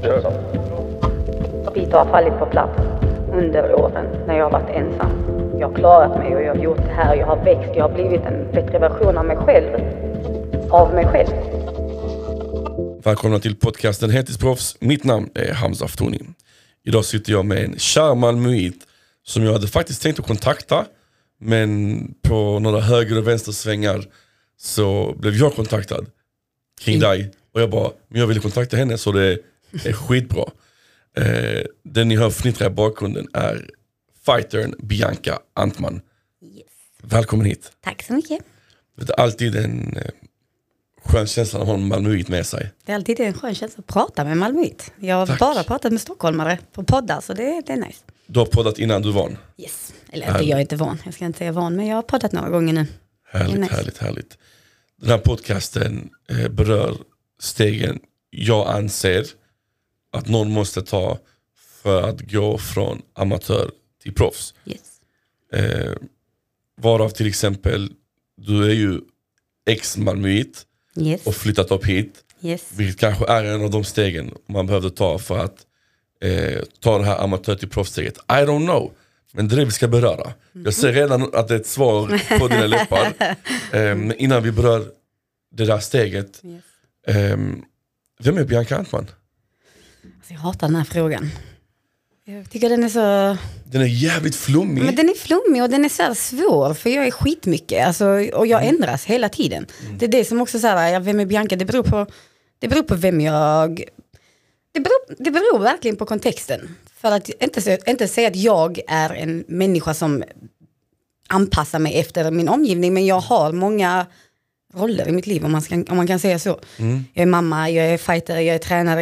Bitar har fallit på plats under åren när jag har varit ensam. Jag har klarat mig och jag har gjort det här. Jag har växt, jag har blivit en bättre version av mig själv. Välkomna till podcasten Heltidsproffs. Mitt namn är Hamza Aftoni. Idag sitter jag med en kär malmöit som jag hade faktiskt tänkt att kontakta. Men på några höger- och vänstersvängar så blev jag kontaktad kring dig. Och jag bara, men jag ville kontakta henne så det är skitbra. Den ni hör fnittra i bakgrunden är fightern Bianca Antman. Yes. Välkommen hit. Tack så mycket. Det är alltid en skön känsla att ha en malmöit med sig. Det är alltid en skön känsla att prata med malmöit. Jag har bara pratat med stockholmare på poddar, så det är nice. Du har poddat innan du van? Yes. Eller jag är inte van, jag ska inte säga van, men jag har poddat några gånger nu. Härligt. Den här podcasten berör stegen jag anser att någon måste ta för att gå från amatör till proffs. Yes. Varav till exempel, du är ju ex-malmöit och flyttat upp hit. Yes. Vilket kanske är en av de stegen man behövde ta för att ta det här amatör till proffssteget. I don't know. Men det är det vi ska beröra. Jag ser redan att det är ett svar på dina läppar. Men innan vi berör det där steget. Yes. Vem är Bianca Antman? Alltså jag hatar den här frågan. Jag tycker den är så... Den är jävligt flummig. Men den är flummig och den är så här svår. För jag är skitmycket. Alltså, och jag ändras hela tiden. Det är det som också så här, vem är Bianca? Det beror på vem jag... Det beror verkligen på kontexten. För att inte säga att jag är en människa som anpassar mig efter min omgivning. Men jag har många roller i mitt liv, om man kan säga så. Jag är mamma, jag är fighter, jag är tränare,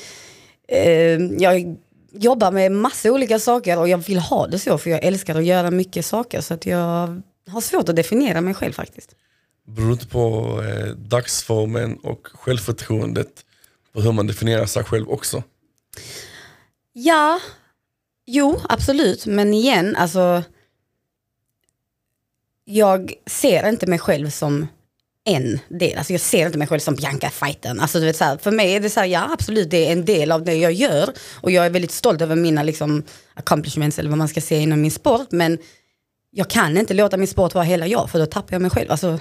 jag jobbar med massa olika saker och jag vill ha det så, för jag älskar att göra mycket saker, så att jag har svårt att definiera mig själv faktiskt. Beror inte på dagsformen och självförtroendet på hur man definierar sig själv också? Ja, jo, absolut. Men igen, alltså jag ser inte mig själv som en del. Alltså jag ser inte mig själv som Bianca fighten. Alltså du vet så här, för mig är det så här, ja absolut, det är en del av det jag gör och jag är väldigt stolt över mina liksom accomplishments eller vad man ska säga inom min sport, men jag kan inte låta min sport vara hela jag, för då tappar jag mig själv. Alltså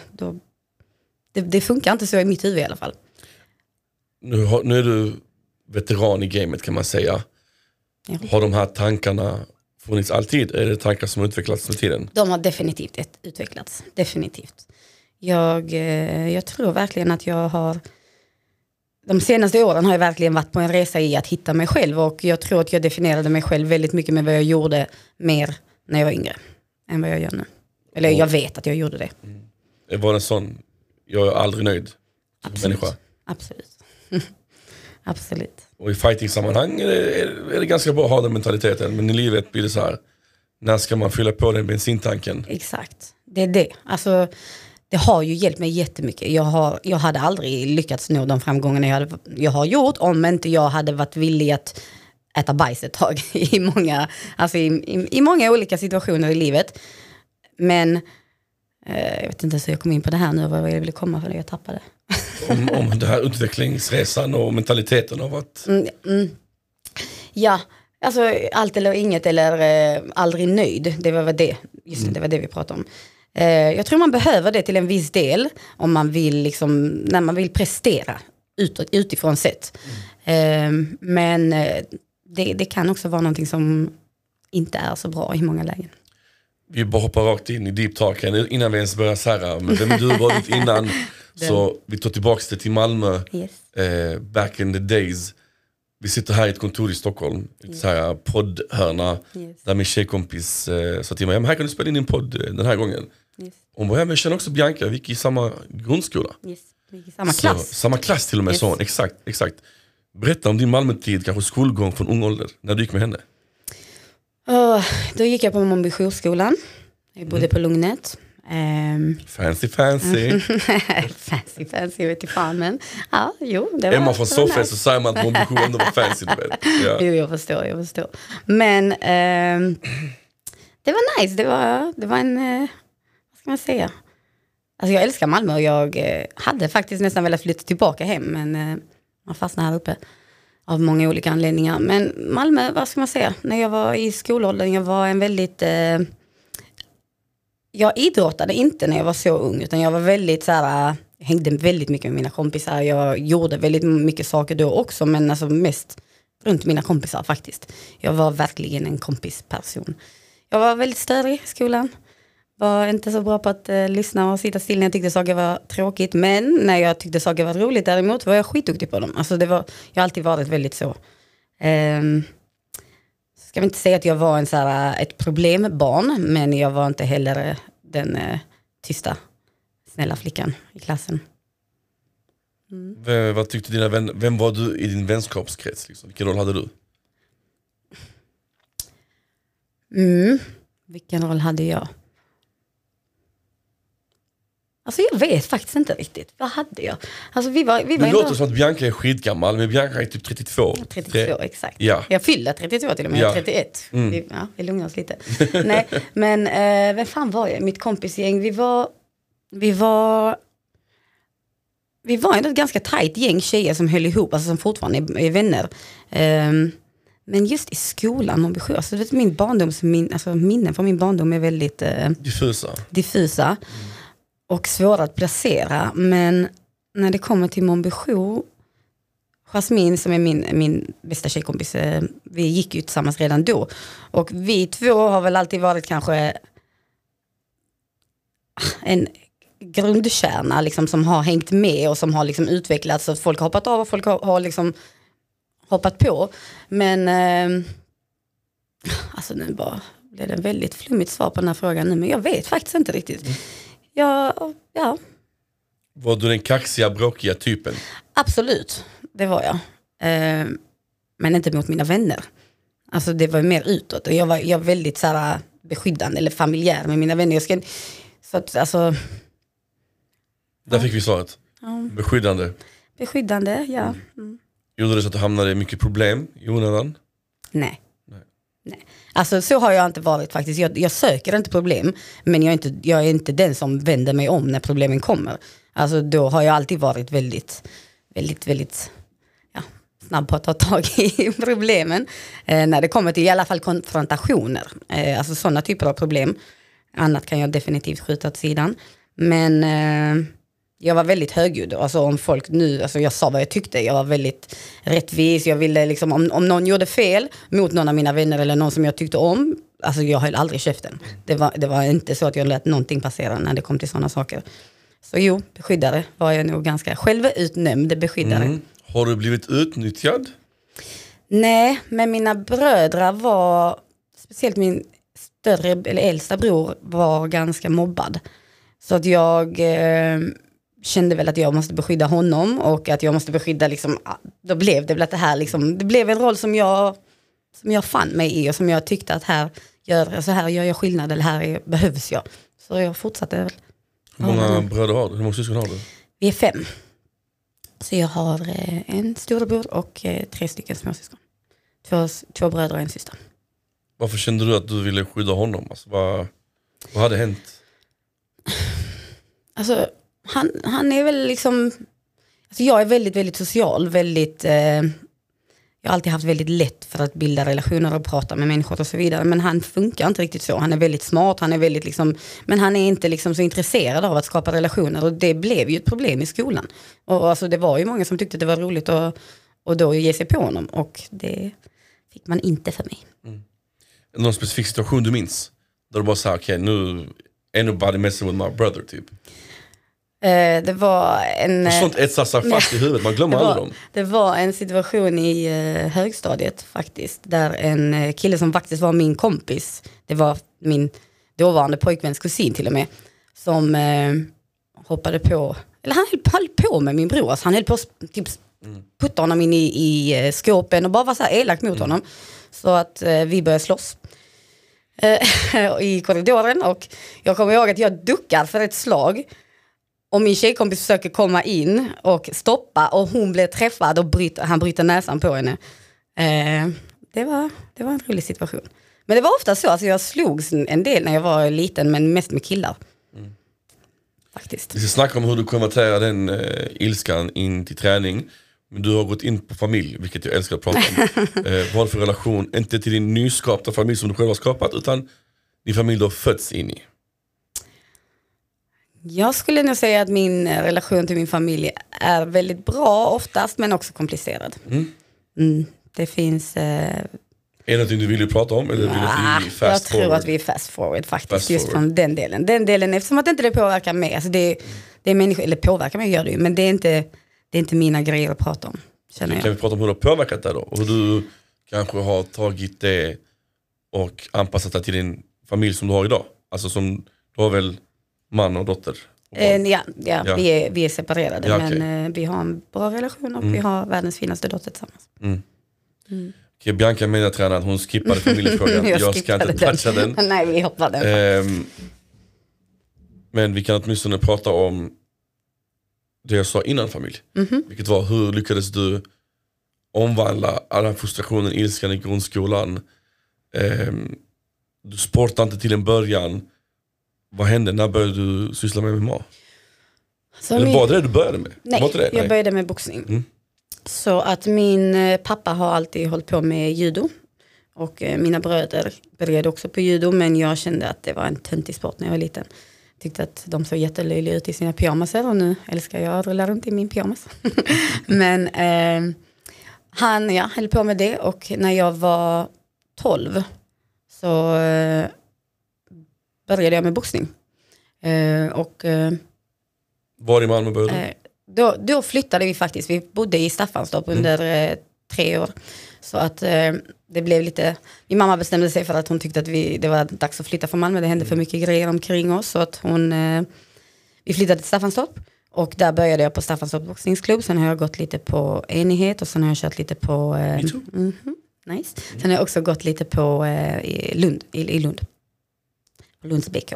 det funkar inte så i mitt huvud i alla fall. Nu är du veteran i gamet, kan man säga. Ja. Har de här tankarna funnits alltid? Är det tankar som har utvecklats med tiden? De har definitivt utvecklats. Definitivt. Jag tror verkligen att jag har... De senaste åren har jag verkligen varit på en resa i att hitta mig själv. Och jag tror att jag definierade mig själv väldigt mycket med vad jag gjorde mer när jag var yngre än vad jag gör nu. Eller jag vet att jag gjorde det. Det var en sån, jag är aldrig nöjd som människa. Absolut. Absolut. Och i fighting-sammanhang är det ganska bra att ha den mentaliteten. Men i livet blir det så här, när ska man fylla på den bensintanken? Exakt, det är det. Alltså, det har ju hjälpt mig jättemycket. Jag hade aldrig lyckats nå de framgångarna jag har gjort om inte jag hade varit villig att äta bajs ett tag i många olika situationer i livet. Men jag vet inte så jag kom in på det här nu, vad jag ville komma för det, jag tappade. om det här utvecklingsresan och mentaliteten av att... Ja, alltså allt eller inget eller aldrig nöjd. Det var det. Just det var det vi pratade om. Jag tror man behöver det till en viss del om man vill liksom, när man vill prestera utifrån sett. Men det kan också vara någonting som inte är så bra i många lägen. Vi bara hoppar rakt in i deep talk innan vi ens börjar så här. Men vem du var dit innan, så vi tar tillbaka det till Malmö. Yes. Back in the days. Vi sitter här i ett kontor i Stockholm, ett så här poddhörna, där min tjejkompis sa till mig, här kan du spela in din podd den här gången. Yes. Hon bara, men jag känner också Bianca, vi gick i samma grundskola. Yes. Vi gick i samma klass. Samma klass till och med, yes. Så, exakt. Berätta om din Malmö-tid, kanske skolgång från ung ålder, när du gick med henne. Då gick jag på Mombyskolan. Jag bodde på Lugnet. Fancy. fancy vet jag fan, men ja, jo, det var. Är man från Sofia så säger man att Mombyskolan var fancy, du vet. Ja. Jo, jag förstår. Men det var nice, det var en, vad ska man säga? Alltså jag älskar Malmö och jag hade faktiskt nästan velat flytta tillbaka hem, men man fastnade här uppe. av många olika anledningar. Men Malmö, vad ska man säga? När jag var i skolåldern, jag var en väldigt... jag idrottade inte när jag var så ung, utan jag var väldigt så här... Jag hängde väldigt mycket med mina kompisar. Jag gjorde väldigt mycket saker då också, men alltså mest runt mina kompisar faktiskt. Jag var verkligen en kompisperson. Jag var väldigt störig i skolan. Var inte så bra på att lyssna och sitta still när jag tyckte saker var tråkigt. Men när jag tyckte saker var roligt däremot var jag skitduktig på dem. Alltså jag har alltid varit väldigt så. Ska vi inte säga att jag var en så här, ett problembarn, men jag var inte heller den tysta, snälla flickan i klassen. Vad tyckte dina vänner? Vem var du i din vänskapskrets? Liksom? Vilken roll hade du? Vilken roll hade jag? Alltså jag vet faktiskt inte riktigt. Vad hade jag? Alltså vi var det låter som att Bianca är skitgammal, men Bianca är typ 32. 32, exakt. Ja. Jag fyllde 32 till och med, 31. Vi lugnar oss lite. Nej, men vem fan var jag? Mitt kompisgäng, vi var ändå ett ganska tajt gäng tjejer som höll ihop, alltså som fortfarande är vänner. Men just i skolan, alltså, min barndoms minnen från min barndom är väldigt diffusa och svåra att placera. Men när det kommer till Monbijou, Jasmine som är min bästa tjejkompis, vi gick ju tillsammans redan då. Och vi två har väl alltid varit kanske en grundkärna liksom, som har hängt med och som har liksom utvecklats, så att folk har hoppat av och folk har liksom hoppat på. Men alltså nu bara blev det en väldigt flummigt svar på den här frågan nu, men jag vet faktiskt inte riktigt. Ja. Var du den kaxiga, bråkiga typen? Absolut, det var jag. Men inte mot mina vänner. Alltså det var mer utåt. Och jag var väldigt så här, beskyddande eller familjär med mina vänner. Så att, alltså... Där fick vi svaret. Beskyddande. Beskyddande, ja. Gjorde det så att du hamnade i mycket problem i onödan? Nej. Alltså så har jag inte varit faktiskt. Jag söker inte problem, men jag är inte den som vänder mig om när problemen kommer. Alltså då har jag alltid varit väldigt, väldigt, väldigt snabb på att ta tag i problemen. När det kommer till i alla fall konfrontationer. Alltså sådana typer av problem. Annat kan jag definitivt skjuta åt sidan. Men jag var väldigt högljudd. Alltså om folk nu, alltså jag sa vad jag tyckte. Jag var väldigt rättvis. Jag ville liksom, om någon gjorde fel mot någon av mina vänner eller någon som jag tyckte om. Alltså jag höll aldrig käften. Det var inte så att jag lät någonting passera när det kom till sådana saker. Så jo, beskyddare var jag nog ganska självutnämnd beskyddare. Har du blivit utnyttjad? Nej, men mina brödrar var, speciellt min större eller äldsta bror var ganska mobbad. Så att jag kände väl att jag måste beskydda honom och att jag måste beskydda liksom, då blev det väl att det här liksom, det blev en roll som jag fann mig i och som jag tyckte att här gör jag skillnad eller här behövs jag. Så jag fortsatte väl. Hur många bröder har du? Hur många syskon har du? Vi är 5. Så jag har en storebror och 3 stycken småsyskon. 2 bröder och en syster. Varför kände du att du ville skydda honom? Alltså, vad hade hänt? Alltså, han är väl liksom... Alltså jag är väldigt, väldigt social. Väldigt, jag har alltid haft väldigt lätt för att bilda relationer och prata med människor och så vidare. Men han funkar inte riktigt så. Han är väldigt smart. Han är väldigt liksom, men han är inte liksom så intresserad av att skapa relationer. Och det blev ju ett problem i skolan. Och alltså det var ju många som tyckte att det var roligt och då ge sig på honom. Och det fick man inte för mig. Någon specifik situation du minns? Där du bara sa, okej, nu ain't nobody messing with my brother, typ. Det var en... Sånt etsar sig fast i huvudet, man glömmer aldrig dem. Det var en situation i högstadiet faktiskt. Där en kille som faktiskt var min kompis, det var min dåvarande pojkväns kusin till och med, som hoppade på, eller han höll på med min bror. Han höll på att typ putta honom in i skåpen och bara var så här elak mot honom. Så att vi började slåss i korridoren och jag kommer ihåg att jag duckar för ett slag. Och min tjejkompis försöker komma in och stoppa och hon blev träffad och han bryter näsan på henne. Det var en rolig situation. Men det var ofta så, alltså jag slogs en del när jag var liten, men mest med killar. Faktiskt. Vi ska snacka om hur du konverterar den ilskan in till träning. Men du har gått in på familj, vilket jag älskar att prata om. Vad för relation, inte till din nyskapta familj som du själv har skapat, utan din familj du har fötts in i? Jag skulle nog säga att min relation till min familj är väldigt bra oftast, men också komplicerad. Det finns... Är det någonting du vill prata om? Eller vill du fast jag tror att vi är fast forward faktiskt, just från den delen. Den delen, eftersom att inte det påverkar mig. Alltså det är människor, eller påverkar mig gör det ju, men det är inte mina grejer att prata om. Kan vi prata om hur du har påverkat det då? Och hur du kanske har tagit det och anpassat det till din familj som du har idag? Alltså som, du har väl man och dotter? Och ja. Vi är separerade, men vi har en bra relation och vi har världens finaste dotter tillsammans. Okej, Bianca menar tränaren att hon skippade familjefrågan. jag ska inte toucha den. Nej, vi hoppar den. Men vi kan åtminstone prata om det jag sa innan familj. Vilket var, hur lyckades du omvandla all den frustrationen, ilskan i grundskolan? Du sportade inte till en början. Vad hände? När började du syssla med MMA? Eller var det du började med? Nej, jag började med boxning. Så att min pappa har alltid hållit på med judo. Och mina bröder började också på judo. Men jag kände att det var en töntig sport när jag var liten. Tyckte att de såg jättelöjliga ut i sina pyjamaser. Och nu älskar jag att rulla runt i min pyjamas. Men han höll på med det. Och när jag var 12 så började jag med boxning. Var i Malmö började du? Då flyttade vi faktiskt. Vi bodde i Staffanstorp under 3 år. Så att det blev lite... Min mamma bestämde sig för att hon tyckte att det var dags att flytta från Malmö. Det hände för mycket grejer omkring oss. Så att vi flyttade till Staffanstorp. Och där började jag på Staffanstorp boxningsklubb. Sen har jag gått lite på Enighet. Och sen har jag kört lite på... nice. Sen har jag också gått lite på i Lund. På Lunds BK.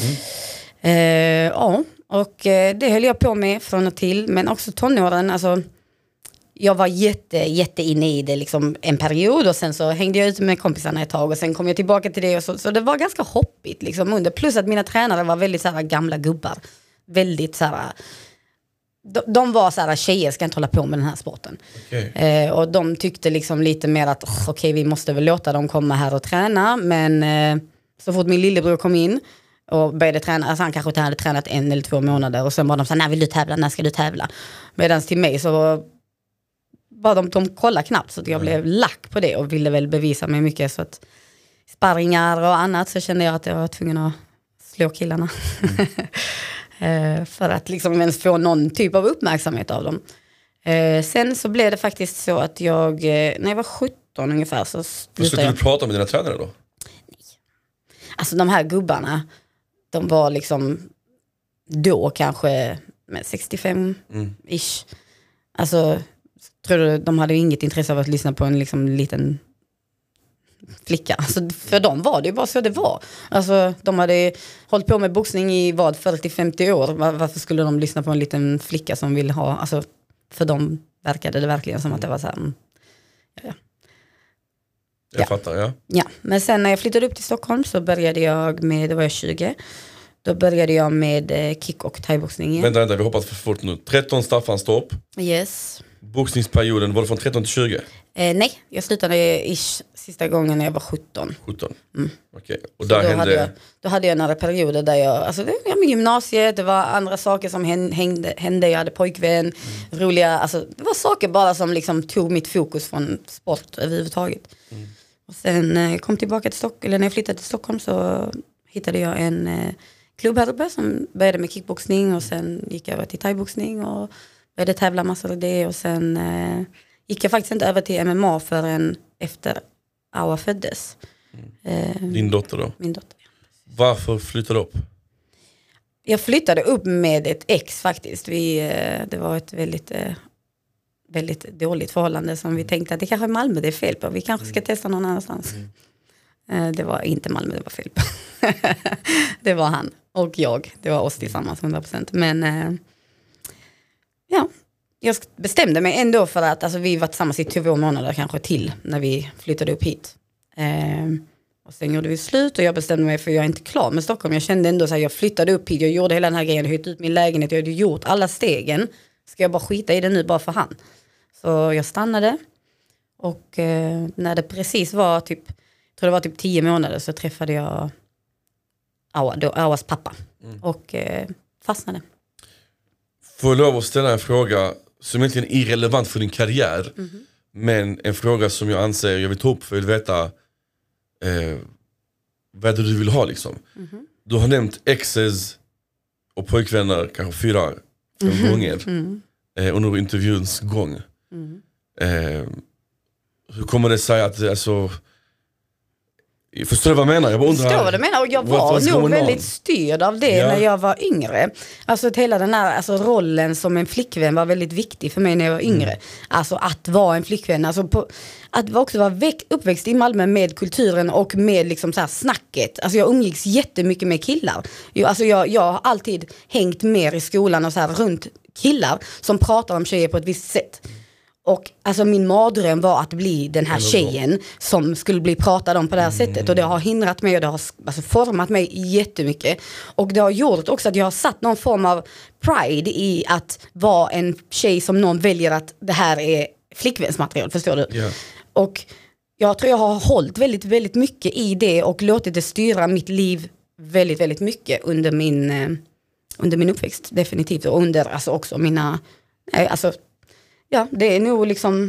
Och det höll jag på med från och till. Men också tonåren, alltså jag var jätte inne i det liksom en period. Och sen så hängde jag ut med kompisarna ett tag. Och sen kom jag tillbaka till det. Och så det var ganska hoppigt liksom under. Plus att mina tränare var väldigt så här gamla gubbar. Väldigt så här... De var så här, tjejer ska inte hålla på med den här sporten. Okay. Och de tyckte liksom lite mer att okej, vi måste väl låta dem komma här och träna. Men så fort min lillebror kom in och började träna, alltså han kanske hade tränat 1 eller 2 månader. Och sen var de så här, när vill du tävla? När ska du tävla? Medan till mig så var de kollade knappt. Så att jag blev lack på det och ville väl bevisa mig mycket. Så att sparringar och annat så kände jag att jag var tvungen att slå killarna. För att liksom ens få någon typ av uppmärksamhet av dem. Sen så blev det faktiskt så att när jag var 17 ungefär så slutade jag. Du prata med dina tränare då? Nej. Alltså de här gubbarna, de var liksom då kanske med 65-ish. Alltså, tror du, de hade ju inget intresse av att lyssna på en liksom liten flicka. Alltså, för dem var det ju bara så det var. Alltså, de hade hållit på med boxning i 40-50 år. Varför skulle de lyssna på en liten flicka som vill ha... Alltså, för dem verkade det verkligen som att det var så här... Jag fattar, ja. Ja, men sen när jag flyttade upp till Stockholm så började jag med... Då var jag 20. Då började jag med kick- och thaiboxning igen. Vänta, vi hoppas för fort nu. 13 Staffanstorp. Yes. Boxningsperioden, var det från 13 till 20? Nej, jag slutade sista gången när jag var 17. 17? Okej. Och där hände... Då hade jag några perioder där jag... Alltså med gymnasiet, det var andra saker som hände. Jag hade pojkvän, roliga... Alltså det var saker bara som liksom tog mitt fokus från sport överhuvudtaget. Och sen kom tillbaka till Stockholm, eller när jag flyttade till Stockholm så hittade jag en klubb här uppe som började med kickboxning och sen gick jag över till thaiboxning och började tävla massor av det och sen gick jag faktiskt inte över till MMA förrän efter Awa föddes. Din dotter då? Min dotter, ja. Varför flyttade du upp? Jag flyttade upp med ett ex faktiskt. Det var ett väldigt dåligt förhållande som vi tänkte att det kanske är Malmö det är fel på. Vi kanske ska testa någon annanstans. Det var inte Malmö det var fel på. Det var han och jag. Det var oss tillsammans 100%. Men ja, jag bestämde mig ändå för att alltså, vi var tillsammans i 2 månader kanske till när vi flyttade upp hit. Och sen gjorde vi slut och jag bestämde mig för jag är inte klar med Stockholm. Jag kände ändå så här, jag flyttade upp hit, jag gjorde hela den här grejen, höjt ut min lägenhet, jag hade gjort alla stegen. Ska jag bara skita i det nu bara för han? Så jag stannade. Och när det precis var typ, jag tror det var typ 10 månader, så träffade jag Awas pappa. Och fastnade. Får jag lov att ställa en fråga som egentligen är irrelevant för din karriär. Men en fråga som jag anser jag vill ta upp, för jag vill veta vad är det du vill ha liksom. Du har nämnt exes och pojkvänner kanske 4-5 gånger under intervjuns gång. Hur kommer det sig att alltså, förstår du vad jag menar? Jag bara undrar, förstår vad du menar, och jag var nog väldigt styrd av det när jag var yngre. Alltså hela den här rollen som en flickvän var väldigt viktig för mig när jag var yngre. Alltså att vara en flickvän, alltså att också vara uppväxt i Malmö med kulturen och med liksom så här snacket. Alltså jag umgicks jättemycket med killar. Jag har alltid hängt mer i skolan och så här runt killar som pratar om tjejer på ett visst sätt. Och alltså min mardröm var att bli den här tjejen som skulle bli pratad om på det här sättet. Och det har hindrat mig och det har alltså format mig jättemycket. Och det har gjort också att jag har satt någon form av pride i att vara en tjej som någon väljer att det här är flickvänsmaterial, förstår du? Yeah. Och jag tror jag har hållit väldigt, väldigt mycket i det och låtit det styra mitt liv väldigt, väldigt mycket under min uppväxt, definitivt. Och under alltså också mina, ja, det är nog liksom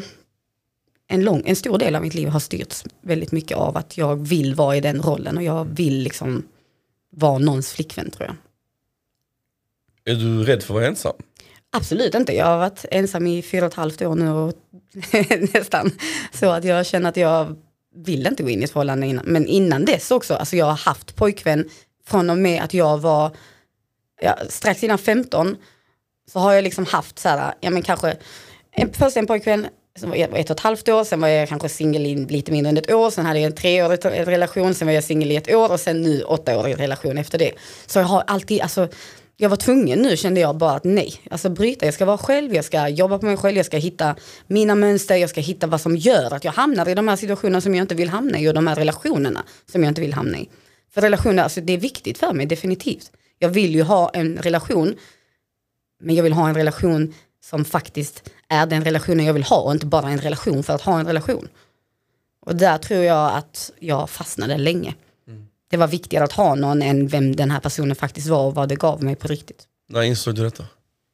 en stor del av mitt liv har styrts väldigt mycket av att jag vill vara i den rollen och jag vill liksom vara någons flickvän, tror jag. Är du rädd för att vara ensam? Absolut inte. Jag har varit ensam i 4,5 år nu och nästan så att jag känner att jag vill inte gå in i ett förhållande innan. Men innan dess också, alltså jag har haft pojkvän från och med att jag var strax innan 15, så har jag liksom haft så här, ja men kanske först en pojkvän som var 1,5 år, sen var jag kanske singel i lite mindre än 1 år, sen hade jag en 3-årig relation, sen var jag singel i 1 år och sen nu 8-årig relation efter det. Så jag har alltid, alltså jag var tvungen, nu kände jag bara att nej, alltså bryta, jag ska vara själv, jag ska jobba på mig själv, jag ska hitta mina mönster, jag ska hitta vad som gör att jag hamnar i de här situationerna som jag inte vill hamna i och de här relationerna som jag inte vill hamna i. För relationer, alltså det är viktigt för mig, definitivt. Jag vill ju ha en relation, men jag vill ha en relation som faktiskt är den relationen jag vill ha och inte bara en relation för att ha en relation. Och där tror jag att jag fastnade länge. Det var viktigare att ha någon än vem den här personen faktiskt var och vad det gav mig på riktigt. När insåg du detta?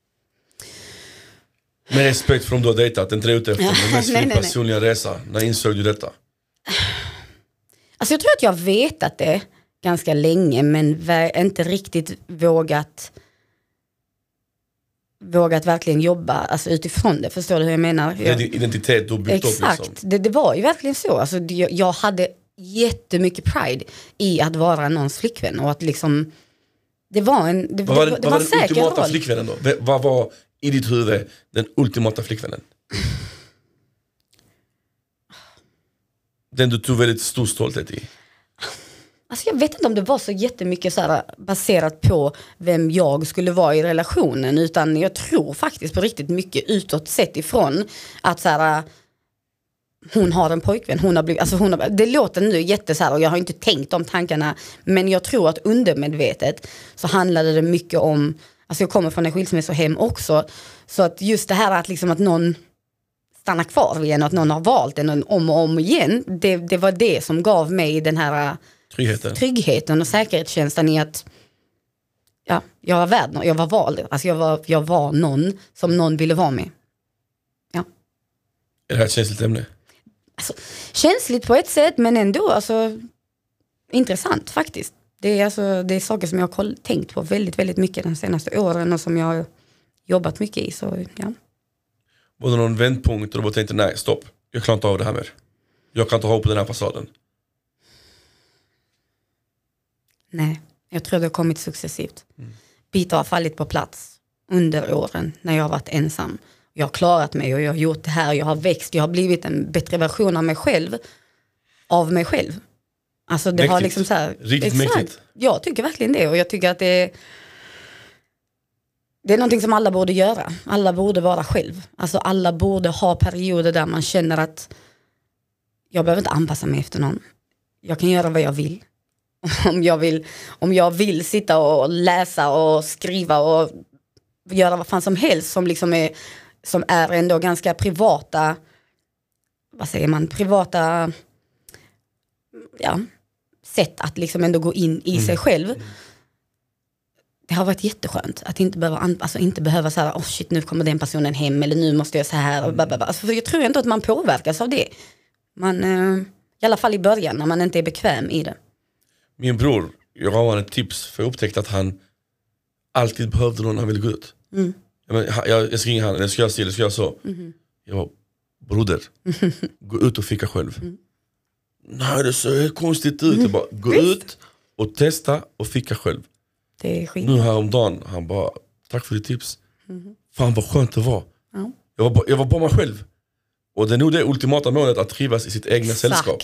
Med respekt för om du har dejtat, inte ute efter men mest personliga resa. När insåg du detta? Alltså jag tror att jag vetat det ganska länge, men inte riktigt vågat verkligen jobba alltså utifrån det. Förstår du hur jag menar? Det är din identitet du har byggt upp. Exakt, liksom. det var ju verkligen så. Alltså, jag hade jättemycket pride i att vara någons flickvän och att liksom det var en vad var den ultimata roll. flickvännen då? Vad var i ditt huvud den ultimata flickvännen? Den du tog väldigt stor stolthet i. Alltså jag vet inte om det var så jättemycket så här baserat på vem jag skulle vara i relationen, utan jag tror faktiskt på riktigt mycket utåt sett ifrån att så här, hon har en pojkvän, det låter nu jätte så här, och jag har inte tänkt de tankarna, men jag tror att undermedvetet så handlade det mycket om, alltså jag kommer från en skilsmässohem också, så att just det här att liksom att någon stannar kvar igen och att någon har valt en om och om igen, det var det som gav mig den här tryggheten och säkerhetskänslan i att jag var värd, jag var vald, alltså jag var någon som någon ville vara med. Ja. Är det här ett känsligt ämne? Alltså, känsligt på ett sätt, men ändå alltså, intressant faktiskt. Det är saker som jag har tänkt på väldigt, väldigt mycket de senaste åren och som jag har jobbat mycket i. Så, ja. Var det någon vändpunkt och du bara tänkte nej, stopp, jag klarar inte av det här mer. Jag kan inte ha på den här fasaden. Nej, jag tror det har kommit successivt. Bitar har fallit på plats under åren när jag har varit ensam. Jag har klarat mig och jag har gjort det här. Jag har växt, jag har blivit en bättre version av mig själv. Alltså det mäktigt. har liksom så här, riktigt mäktigt. Jag tycker verkligen det, och jag tycker att det är någonting som alla borde göra. Alla borde vara själv. Alltså alla borde ha perioder där man känner att jag behöver inte anpassa mig efter någon. Jag kan göra vad jag vill. Om jag vill sitta och läsa och skriva och göra vad fan som helst som liksom är som är ändå ganska privata, vad säger man, privata sätt att liksom ändå gå in i sig själv. Det har varit jätteskönt att inte behöva så här, shit, nu kommer den personen hem, eller nu måste jag så här och alltså, för jag tror inte att man påverkas av det. Man i alla fall i början när man inte är bekväm i det. Min bror, jag har ett tips, för jag upptäckte att han alltid behövde någon han ville gå ut. Jag ska ringa han, eller ska jag se, eller ska jag så. Jag var, broder, gå ut och fika själv. Nej, det ser konstigt ut. Jag bara, gå ut och testa och fika själv. Det är skit. Nu häromdagen, han bara, tack för ditt tips. Fan vad skönt det var. Jag var bara mig själv. Och det är nog det ultimata målet, att trivas i sitt egna sällskap.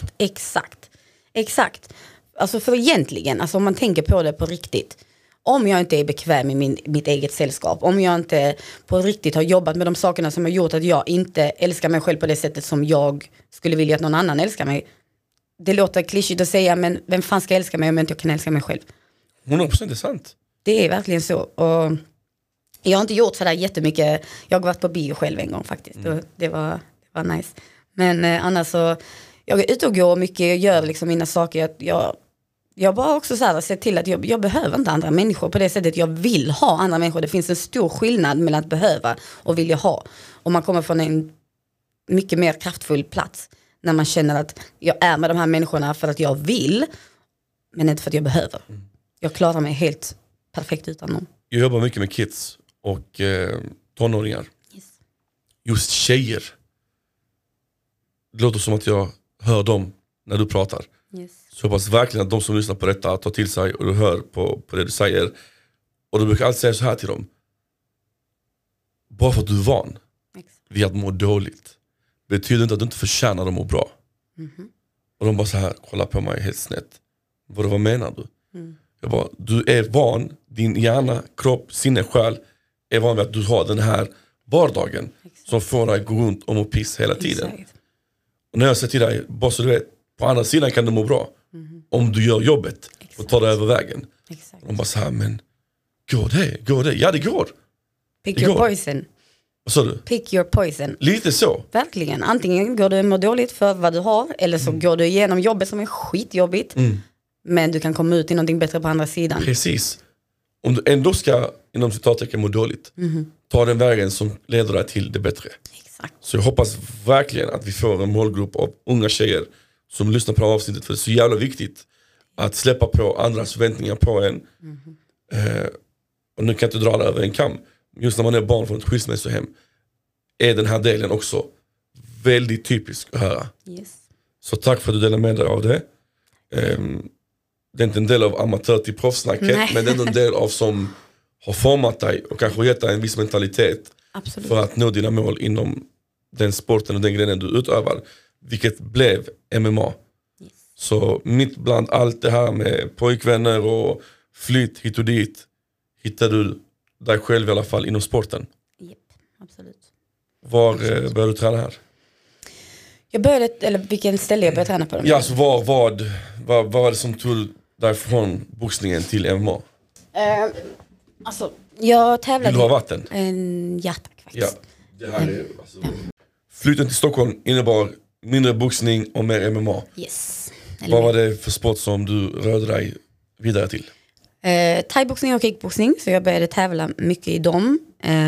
Exakt. Alltså för egentligen, alltså om man tänker på det på riktigt. Om jag inte är bekväm i mitt eget sällskap, om jag inte på riktigt har jobbat med de sakerna som har gjort att jag inte älskar mig själv på det sättet som jag skulle vilja att någon annan älskar mig. Det låter klyschigt att säga, men vem fan ska älska mig om jag inte kan älska mig själv? 100% är sant. Det är verkligen så. Och jag har inte gjort sådär jättemycket. Jag har varit på bio själv en gång faktiskt. Det var nice. Men annars så, jag är ute och går mycket. Jag gör liksom mina saker. Jag bara också så här ser till att jag behöver inte andra människor på det sättet jag vill ha andra människor. Det finns en stor skillnad mellan att behöva och vilja ha. Och man kommer från en mycket mer kraftfull plats när man känner att jag är med de här människorna för att jag vill, men inte för att jag behöver. Jag klarar mig helt perfekt utan någon. Jag jobbar mycket med kids och tonåringar. Yes. Just tjejer. Det låter som att jag hör dem när du pratar. Yes. Så jag hoppas verkligen att de som lyssnar på detta tar till sig och du hör på det du säger. Och du brukar alltid säga så här till dem. Bara för att du är van vid att må dåligt betyder inte att du inte förtjänar att må bra. Och de bara så här kollar på mig helt snett. Vad menar du? Jag bara, du är van, din hjärna, kropp, sinne, själ är van vid att du har den här vardagen som får dig gå runt och må piss hela tiden. Och när jag säger till dig, bara så du vet, på andra sidan kan du må bra om du gör jobbet och tar det över vägen. Och de bara så här, men går det? Ja, det går. Pick your poison. Vad sa du? Pick your poison. Lite så. Verkligen. Antingen går du och mår dåligt för vad du har, eller så går du igenom jobbet som är skitjobbigt. Men du kan komma ut i någonting bättre på andra sidan. Precis. Om du ändå ska, inom citattecken, må dåligt, ta den vägen som leder dig till det bättre. Exakt. Så jag hoppas verkligen att vi får en målgrupp av unga tjejer som lyssnar på det här avsnittet. För det är så jävla viktigt att släppa på andras förväntningar på en. Och nu kan jag inte dra det över en kam. Just när man är barn från ett skilsmässohem är den här delen också väldigt typisk att höra. Yes. Så tack för att du delar med dig av det. Det är inte en del av amatör till proffsnacket, men det är en del av som har format dig och kanske gett dig en viss mentalitet. Absolut. För att nå dina mål inom den sporten och den grejen du utövar, vilket blev MMA. Yes. Så mitt bland allt det här med pojkvänner och flytt hit och dit, hittar du dig själv i alla fall inom sporten. Yep, absolut. Var började du träna här? Jag började, eller vilken ställe jag började träna på? Ja, så vad var det som tog dig från boxningen till MMA? Alltså, jag tävlade... Vill du ha vatten? Ja, tack faktiskt. Ja, det här är, alltså, flytten till Stockholm innebar mindre boxning och mer MMA. Yes. Vad var det för sport som du rörde dig vidare till? Thaiboxning och kickboxning, så jag började tävla mycket i dem.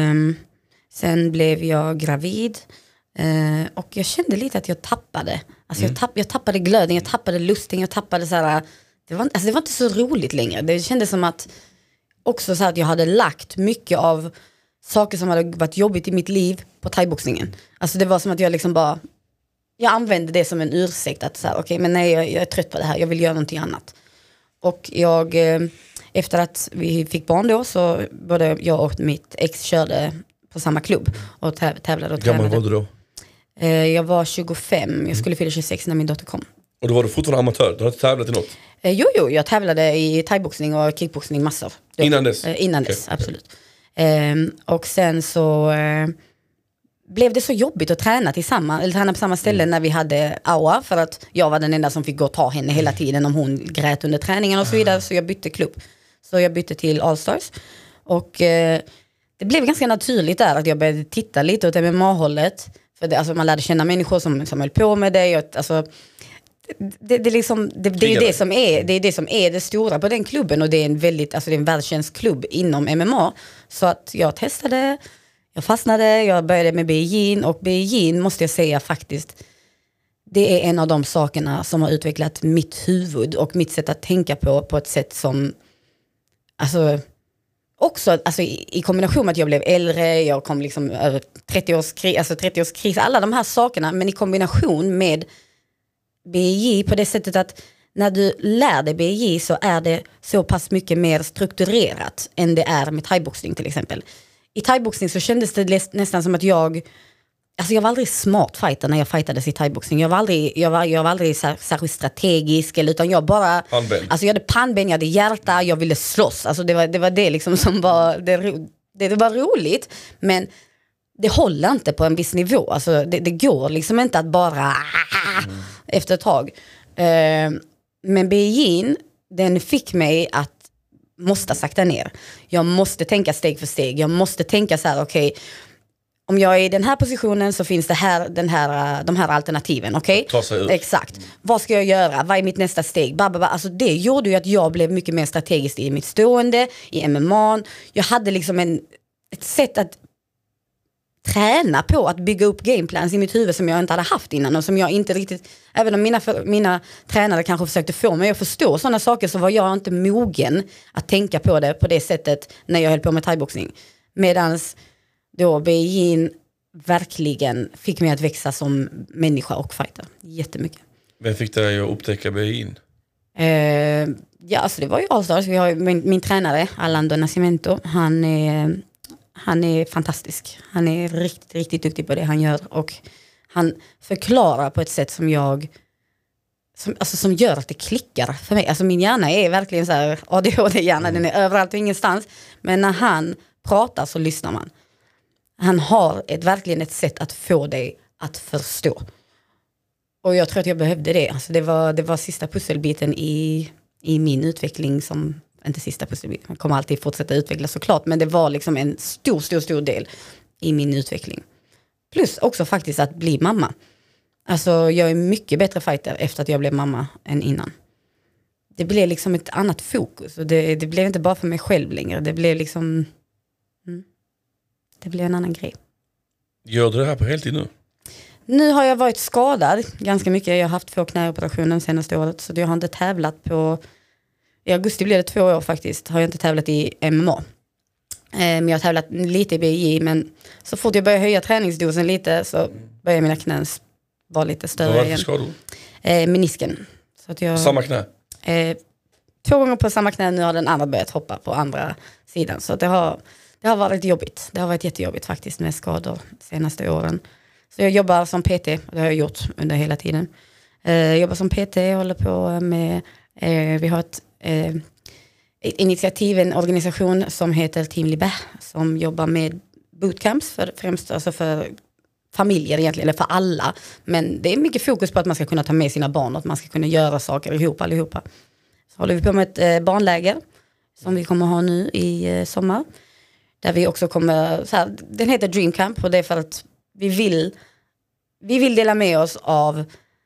Sen blev jag gravid. Och jag kände lite att jag tappade. Alltså jag tappade glöden, jag tappade lusten, jag tappade så här. Det var inte så roligt längre. Det kändes som att också så att jag hade lagt mycket av saker som hade varit jobbigt i mitt liv på thaiboxningen. Alltså det var som att jag liksom bara, jag använde det som en ursäkt att så här, okej, men nej, jag är trött på det här, jag vill göra någonting annat. Och jag, efter att vi fick barn då, så både jag och mitt ex körde på samma klubb och tävlade och tränade. Hur gammal var du då? Jag var 25, jag skulle fylla 26 när min dotter kom. Och då var du fortfarande amatör, du har inte tävlat i något? Jo, jag tävlade i thaiboxning och kickboxning massor. Innan dess? Innan dess, absolut. Och sen så blev det så jobbigt att träna på samma ställe när vi hade Aua, för att jag var den enda som fick gå och ta henne hela tiden om hon grät under träningen och så vidare, så jag bytte klubb. Så jag bytte till All Stars och det blev ganska naturligt där att jag började titta lite åt MMA-hållet. För alltså, man lärde känna människor som höll på med det. Och, alltså, det är ju det som är det stora på den klubben. Och det är en världskänd klubb inom MMA. Så att jag testade, jag fastnade, jag började med BJJ. Och BJJ måste jag säga faktiskt, det är en av de sakerna som har utvecklat mitt huvud och mitt sätt att tänka på ett sätt som, alltså, också alltså, i kombination med att jag blev äldre, jag kom liksom över 30-årskris, alla de här sakerna, men i kombination med BJJ på det sättet att när du lär dig BJJ så är det så pass mycket mer strukturerat än det är med thaiboxning till exempel. I thaiboxning så kändes det nästan som att jag var aldrig smart fighter när jag fightades i thaiboxning. Jag var aldrig särskilt strategisk, utan jag bara... Pannben. Alltså jag hade pannben, jag hade hjärta, jag ville slåss. Alltså det var det liksom som var... Det var roligt, men det håller inte på en viss nivå. Alltså det går liksom inte att bara... efter ett tag. Men BJJ, den fick mig att måste sakta ner. Jag måste tänka steg för steg. Jag måste tänka så här, okej, om jag är i den här positionen så finns det de här alternativen, okej? Ta sig ut. Exakt. Vad ska jag göra? Vad är mitt nästa steg? Alltså det gjorde ju att jag blev mycket mer strategisk i mitt stående, i MMA. Jag hade liksom ett sätt att träna på att bygga upp gameplans i mitt huvud som jag inte hade haft innan och som jag inte riktigt, även om mina tränare kanske försökte få mig att förstå sådana saker, så var jag inte mogen att tänka på det på det sättet när jag höll på med thaiboxning. Medans då BJJ verkligen fick mig att växa som människa och fighter. Jättemycket. Vem fick dig att upptäcka BJJ? Ja, alltså det var ju Allstars. Vi har min tränare, Alando Nascimento. Han är fantastisk. Han är riktigt, riktigt duktig på det han gör. Och han förklarar på ett sätt som gör att det klickar för mig. Alltså min hjärna är verkligen så här ADHD-hjärna. Den är överallt och ingenstans. Men när han pratar så lyssnar man. Han har verkligen ett sätt att få dig att förstå. Och jag tror att jag behövde det. Alltså det var sista pusselbiten i min utveckling som... Inte sista pusselbiten. Man kommer alltid fortsätta utvecklas såklart. Men det var liksom en stor del i min utveckling. Plus också faktiskt att bli mamma. Alltså jag är mycket bättre fighter efter att jag blev mamma än innan. Det blev liksom ett annat fokus. Och det blev inte bara för mig själv längre. Det blev liksom... Det blev en annan grej. Gör du det här på heltid nu? Nu har jag varit skadad ganska mycket. Jag har haft 2 knäoperationer senaste året. Så jag har inte tävlat på... I augusti blev det 2 år faktiskt. Har jag inte tävlat i MMA. Men jag har tävlat lite i BJJ. Men så fort jag börjar höja träningsdosen lite så börjar mina knän vara lite större igen. Vad var det för skador? Menisken. Så att jag, samma knä? 2 gånger på samma knä. Nu har den andra börjat hoppa på andra sidan. Så det har varit jobbigt. Det har varit jättejobbigt faktiskt med skador de senaste åren. Så jag jobbar som PT. Och det har jag gjort under hela tiden. Jag jobbar som PT. Håller på med... vi har ett initiativ, en organisation som heter Team Liber, som jobbar med bootcamps främst alltså för familjer egentligen, eller för alla. Men det är mycket fokus på att man ska kunna ta med sina barn och att man ska kunna göra saker ihop allihopa. Så håller vi på med ett barnläger som vi kommer ha nu i sommar. Där vi också kommer, den heter Dream Camp, och det är för att vi vill dela med oss av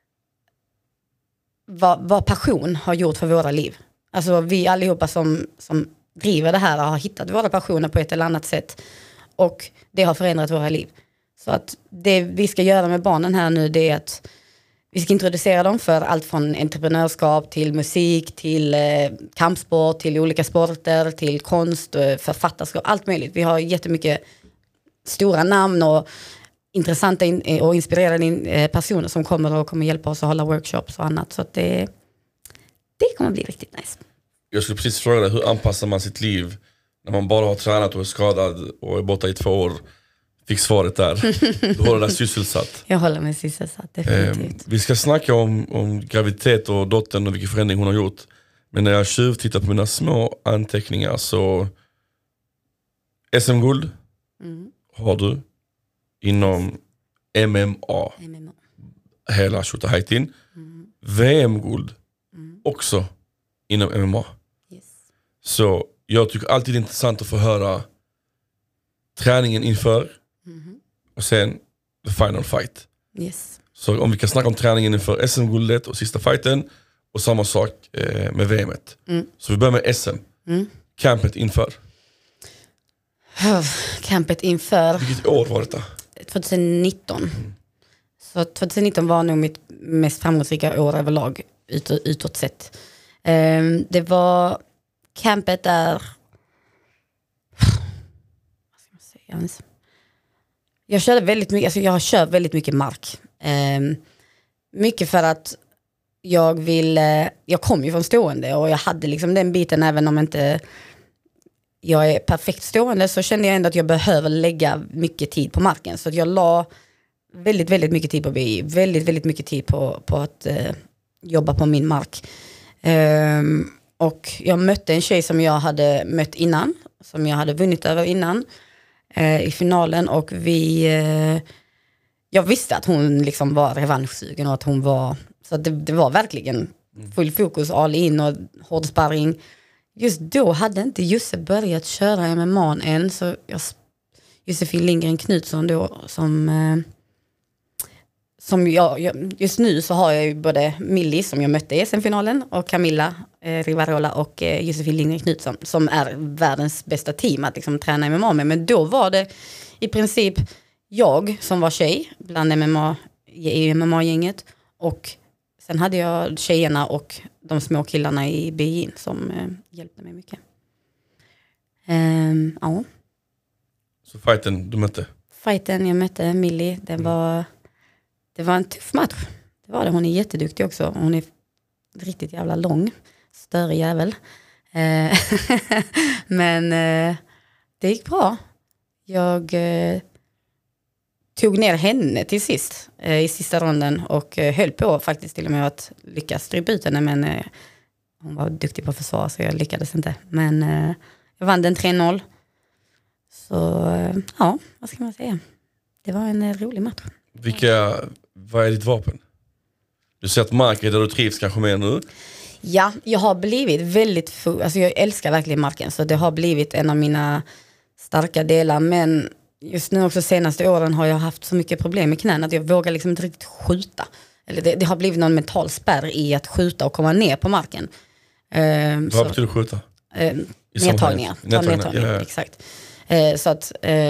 vad passion har gjort för våra liv. Alltså vi allihopa som driver det här har hittat våra passioner på ett eller annat sätt. Och det har förändrat våra liv. Så att det vi ska göra med barnen här nu, det är att vi ska introducera dem för allt från entreprenörskap till musik, till kampsport, till olika sporter, till konst, författarskap, allt möjligt. Vi har jättemycket stora namn och intressanta och inspirerande personer som kommer hjälpa oss att hålla workshops och annat. Så att det kommer bli riktigt nice. Jag skulle precis fråga dig, hur anpassar man sitt liv när man bara har tränat och är skadad och är borta i 2 år? Fick svaret där. Du håller dig sysselsatt. Jag håller mig sysselsatt, definitivt. Vi ska snacka om graviditet och dottern och vilken förändring hon har gjort. Men när jag tittar på mina små anteckningar så... SM-guld har du inom MMA. Hela Tjotahejtin. VM-guld också inom MMA. Yes. Så jag tycker alltid det är intressant att få höra träningen inför och sen the final fight. Yes. Så om vi kan snacka om träningen inför SM-guldet och sista fighten och samma sak med VM:et. Så vi börjar med SM. Campet inför. Campet inför Vilket år var detta? 2019. Så 2019 var nog mitt mest framgångsrika år överlag utåt sett. Det var campet där. Vad ska man säga ens? Jag körde väldigt mycket, alltså jag har kört väldigt mycket mark. Mycket för att jag kom ju från stående och jag hade liksom den biten, även om inte jag är perfekt stående, så kände jag ändå att jag behöver lägga mycket tid på marken. Så att jag la väldigt, väldigt mycket tid på BI. Väldigt, väldigt mycket tid på att jobba på min mark. Och jag mötte en tjej som jag hade mött innan. Som jag hade vunnit över innan i finalen. Och jag visste att hon liksom var revanschsugen och att hon var... Så det var verkligen full fokus, all in och hård sparring. Just då hade inte Jussi börjat köra MMA än, så Josefin Lindgren Knutsson då, som just nu så har jag ju både Millie som jag mötte i SM-finalen och Camilla Rivarola och Josefin Lindgren Knutsson som är världens bästa team att liksom träna MMA med. Men då var det i princip jag som var tjej bland MMA-gänget och sen hade jag tjejerna och de små killarna i BIN som hjälpte mig mycket. Ja. Så fighten du mötte? Fighten jag mötte, Millie, det var en tuff match. Det var det. Hon är jätteduktig också. Hon är riktigt jävla lång. Större jävel. Men det gick bra. Jag tog ner henne till sist i sista ronden och höll på faktiskt till och med att lyckas strypa ut henne, men hon var duktig på försvar så jag lyckades inte. Men jag vann den 3-0. Så ja, vad ska man säga? Det var en rolig match. Vad är ditt vapen? Du säger att mark är där du trivs kanske mer nu. Ja, jag har blivit väldigt alltså jag älskar verkligen marken, så det har blivit en av mina starka delar, men just nu också senaste åren har jag haft så mycket problem med knän att jag vågar liksom inte riktigt skjuta. Eller det har blivit någon mental spärr i att skjuta och komma ner på marken. Vad betyder skjuta? Nedtagningar. Ja. Exakt. Så att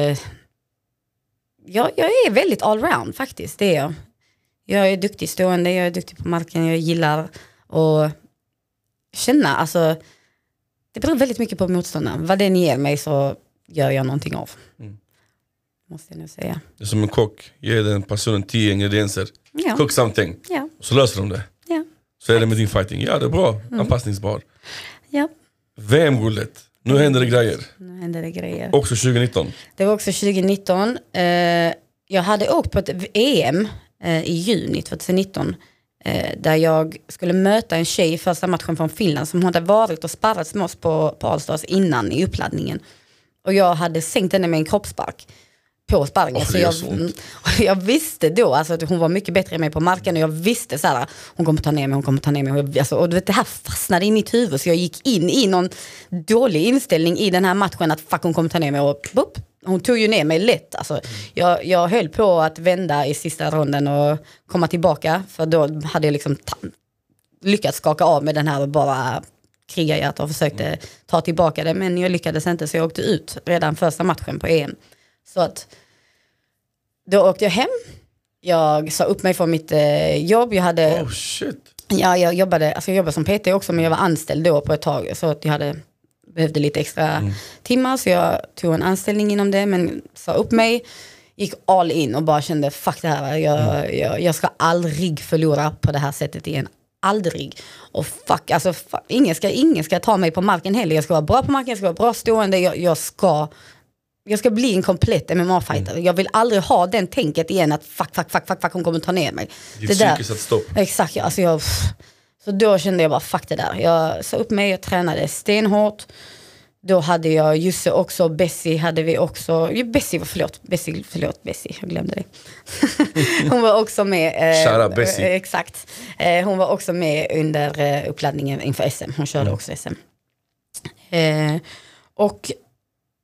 jag är väldigt allround faktiskt, det är jag. Jag är duktig stående, jag är duktig på marken, jag gillar att känna, alltså det beror väldigt mycket på motståndaren. Vad den ger mig så gör jag någonting av. Måste jag nu säga. Det är som en kock, ger den personen 10 ingredienser. Ja. Cook something. Ja. Så löser de det. Ja. Så är det med din fighting. Ja, det är bra. Anpassningsbar. Ja. VM-guldet. Nu händer det grejer. Också 2019. Det var också 2019. Jag hade åkt på ett EM i juni 2019. Där jag skulle möta en tjej i första matchen från Finland som hade varit och sparrat med oss på Allstars innan i uppladdningen. Och jag hade sänkt henne med en kroppsspark på sparringen. Så jag visste då alltså, att hon var mycket bättre än mig på marken och jag visste så här, hon kommer ta ner mig. Alltså, och du vet, det här fastnade i mitt huvud så jag gick in i någon dålig inställning i den här matchen att fuck, hon kommer ta ner mig och boop, hon tog ju ner mig lätt. Alltså, jag höll på att vända i sista ronden och komma tillbaka för då hade jag liksom lyckats skaka av med den här och bara krigarhjärta och försökte ta tillbaka det, men jag lyckades inte så jag åkte ut redan första matchen på EM. Så att då åkte jag hem. Jag sa upp mig från mitt jobb. Jag hade jag jobbade som PT också, men jag var anställd då på ett tag så att jag behövde lite extra timmar så jag tog en anställning inom det, men sa upp mig, gick all in och bara kände fuck det här. Jag ska aldrig förlora på det här sättet igen. Aldrig. Och fuck, ingen ska ta mig på marken heller. Jag ska vara bra på marken, jag ska vara bra stående. Jag ska bli en komplett MMA-fighter. Jag vill aldrig ha den tänket igen att fuck, hon kommer ta ner mig. Det psykiskt att stopp. Exakt, så då kände jag bara fuck det där. Jag sa upp mig, jag tränade stenhårt. Då hade jag Jussi också, Bessie hade vi också. Bessie, jag glömde det. Hon var också med. Kära Bessie. Exakt. Hon var också med under uppladdningen inför SM. Hon körde också SM. Och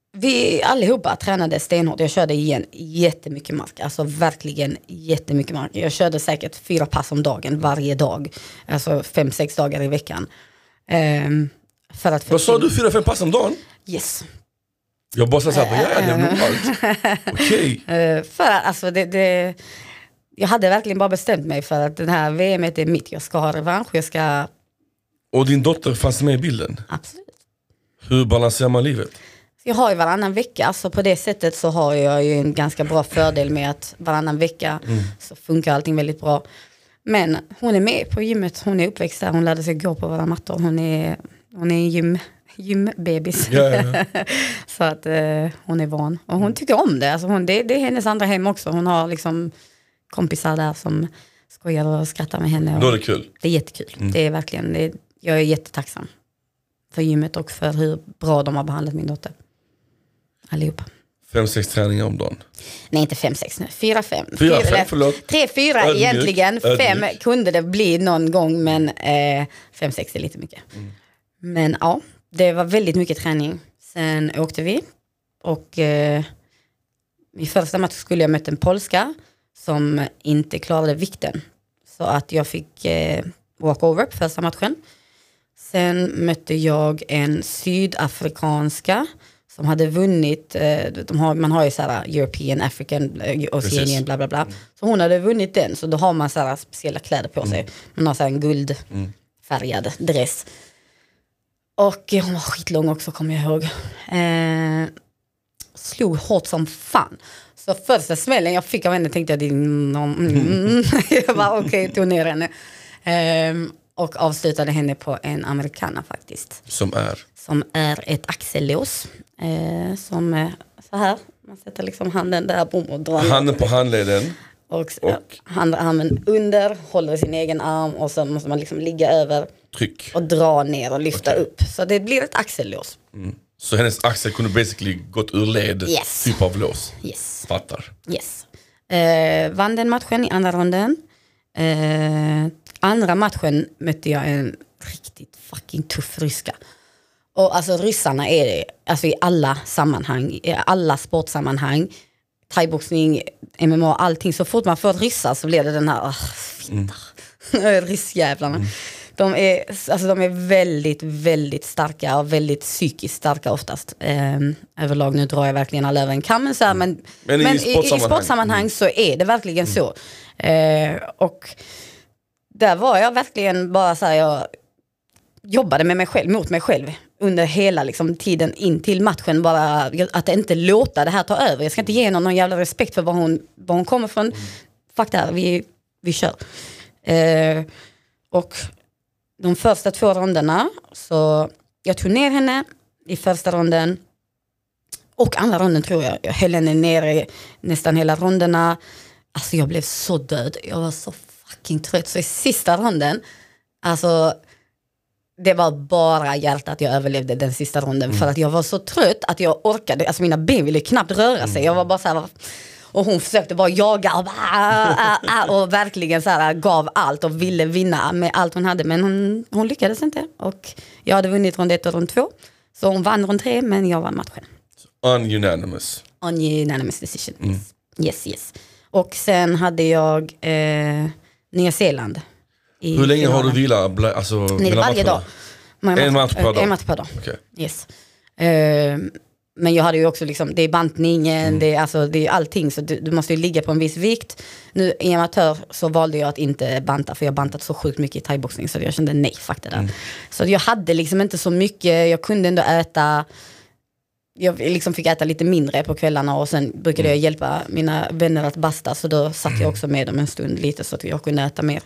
Vi allihopa tränade stenhårt. Jag körde igen jättemycket mark. Alltså verkligen jättemycket mark. Jag körde säkert 4 pass om dagen varje dag. Alltså 5-6 dagar i veckan. För att Vad sa du? 4-5 pass om dagen? Yes. Jag bara sa såhär, det är normalt. Okej. För alltså jag hade verkligen bara bestämt mig för att den här VM:et är mitt. Jag ska ha revansch. Och din dotter fanns med i bilden? Absolut. Hur balanserar man livet? Jag har ju varannan vecka, så på det sättet så har jag ju en ganska bra fördel med att varannan vecka så funkar allting väldigt bra. Men hon är med på gymmet, hon är uppväxt där, hon lärde sig gå på våra mattor, hon är en gymbebis. Ja. Så att hon är van. Och hon tycker om det, alltså det är hennes andra hem också. Hon har liksom kompisar där som skojar och skrattar med henne. Då är det kul. Det är jättekul, det är verkligen, jag är jättetacksam för gymmet och för hur bra de har behandlat min dotter. Allihopa. 5-6 träningar om dagen. Nej, inte 5-6 nu. 4-5. 4-5, förlåt. 3-4 egentligen. 5 kunde det bli någon gång, men 5-6 är lite mycket. Men ja, det var väldigt mycket träning. Sen åkte vi. Och i första matchen skulle jag möta en polska som inte klarade vikten. Så att jag fick walkover på första matchen. Sen mötte jag en sydafrikanska som hade vunnit, man har ju såhär European, African, Oceanian, bla bla bla. Så hon hade vunnit den, så då har man såhär speciella kläder på sig. Man har såhär en guldfärgad dress. Och hon var skitlång också, kommer jag ihåg. Slog hårt som fan. Så första smällen jag fick av henne tänkte jag, jag bara okej, tog ner henne. Och avslutade henne på en americana faktiskt. Som är ett axellås. Som så här. Man sätter liksom handen där och drar. Handen på handleden. Och armen under, håller sin egen arm. Och så måste man liksom ligga över. Tryck. Och dra ner och lyfta upp. Så det blir ett axellås. Så hennes axel kunde basically gått ur led. Yes. Typ av lås. Yes. Fattar. Yes. Vann den matchen i andra ronden. Andra matchen mötte jag en riktigt fucking tuff ryska. Och alltså ryssarna är det, alltså i alla sammanhang, i alla sportsammanhang, thaiboxning, MMA, allting. Så fort man får ryssar så blir det den här ryssjävlarna. De är väldigt, väldigt starka och väldigt psykiskt starka oftast. Överlag, nu drar jag verkligen alla över en kam. Men i sportsammanhang så är det verkligen så. Och där var jag verkligen bara så här, jag jobbade med mig själv, mot mig själv under hela liksom, tiden in till matchen, bara att inte låta det här ta över. Jag ska inte ge någon jävla respekt för var hon kommer från. Fuck det här, vi kör. Och de första 2 ronderna, så jag tog ner henne i första ronden och andra ronden tror jag. Jag höll henne ner nästan hela ronderna. Alltså jag blev så död. Jag var så fucking trött. Så i sista ronden, alltså det var bara hjärtat jag överlevde den sista ronden. För att jag var så trött att jag orkade, alltså mina ben ville knappt röra sig. Jag var bara så här, och hon försökte bara jaga och verkligen så här gav allt och ville vinna med allt hon hade. Men hon lyckades inte. Och jag hade vunnit rond 1 och rond 2. Så hon vann rond 3, men jag vann matchen. Ununanimous. Ununanimous decision. Yes. Och sen hade jag Nya Zeeland. Hur länge har du vilat? Alltså, varje dag. En match per dag? En match per dag. Okay. Yes. Men jag hade ju också liksom, det är bantningen, det är allting, så du måste ju ligga på en viss vikt. Nu i amatör så valde jag att inte banta, för jag bantat så sjukt mycket i thaiboxning, så jag kände nej, fuck det där. Så jag hade liksom inte så mycket, jag kunde ändå äta, jag liksom fick äta lite mindre på kvällarna, och sen brukade jag hjälpa mina vänner att basta, så då satt jag också med dem en stund lite så att jag kunde äta mer.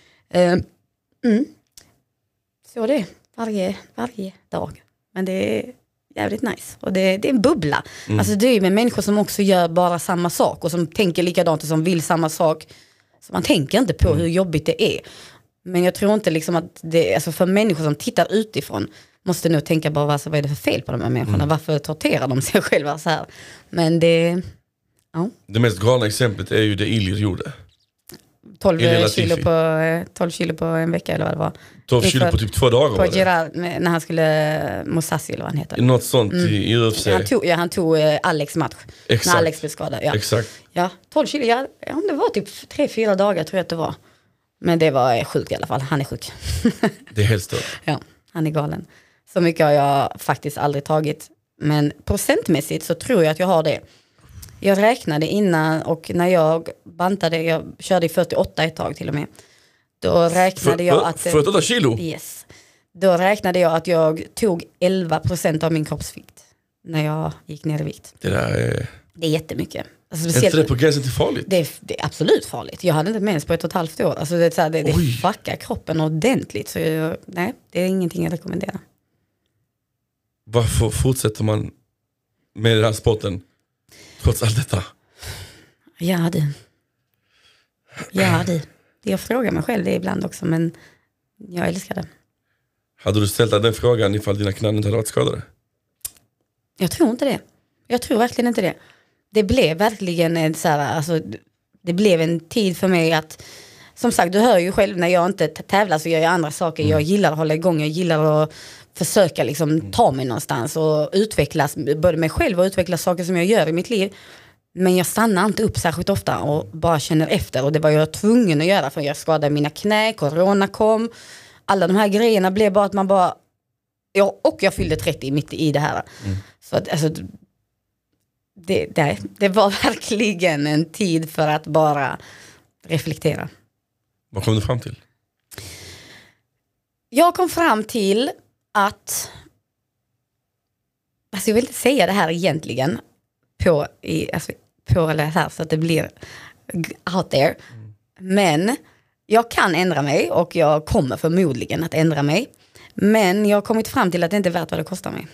Så det varje dag. Men det är jävligt nice. Och det är en bubbla. Alltså det är ju med människor som också gör bara samma sak och som tänker likadant och som vill samma sak. Så man tänker inte på hur jobbigt det är. Men jag tror inte liksom att det, alltså för människor som tittar utifrån måste nog tänka bara, alltså, vad är det för fel på de här människorna? Varför torterar de sig själva så här? Men det... Ja. Det mest galna exemplet är ju det Ilir gjorde. 12 kilo på en vecka eller vad det var. 12 kilo på typ 2 dagar på Gerard, när han skulle Mousasi eller vad han heter. Något sånt i UFC. Han tog Alex match. Exakt. När Alex blev skadad. Ja. Exakt. Ja, 12 kilo, det var typ 3-4 dagar tror jag att det var. Men det var sjukt i alla fall, han är sjuk. Det är helt stört. Ja, han är galen. Så mycket har jag faktiskt aldrig tagit. Men procentmässigt så tror jag att jag har det. Jag räknade innan och när jag bantade, jag körde i 48 ett tag till och med. Då räknade jag att... 48 kilo? Yes. Då räknade jag att jag tog 11% av min kroppsvikt när jag gick ner i vikt. Det är jättemycket. Alltså, är inte det på gränsen till farligt? Det är absolut farligt. Jag hade inte mens på 1,5 år. Alltså det fuckar kroppen ordentligt. Så nej, det är ingenting jag rekommenderar. Varför fortsätter man med den här sporten trots allt detta? Ja du. Jag frågar mig själv det ibland också, men jag älskar det. Hade du ställt den frågan ifall dina knän inte hade varit skadade? Jag tror inte det. Jag tror verkligen inte det. Det blev verkligen det blev en tid för mig att, som sagt, du hör ju själv när jag inte tävlar så gör jag andra saker. Jag gillar att hålla igång, jag gillar att försöka liksom ta mig någonstans och utvecklas, både mig själv och utveckla saker som jag gör i mitt liv. Men jag stannar inte upp särskilt ofta och bara känner efter. Och det var jag tvungen att göra för jag skadade mina knä, corona kom. Alla de här grejerna blev bara att man bara... Ja, och jag fyllde 30 mitt i det här. Så att, alltså, det var verkligen en tid för att bara reflektera. Vad kom du fram till? Jag kom fram till att... Alltså jag vill inte säga det här egentligen på eller här så att det blir out there. Men jag kan ändra mig och jag kommer förmodligen att ändra mig. Men jag har kommit fram till att det inte är värt vad det kostar mig.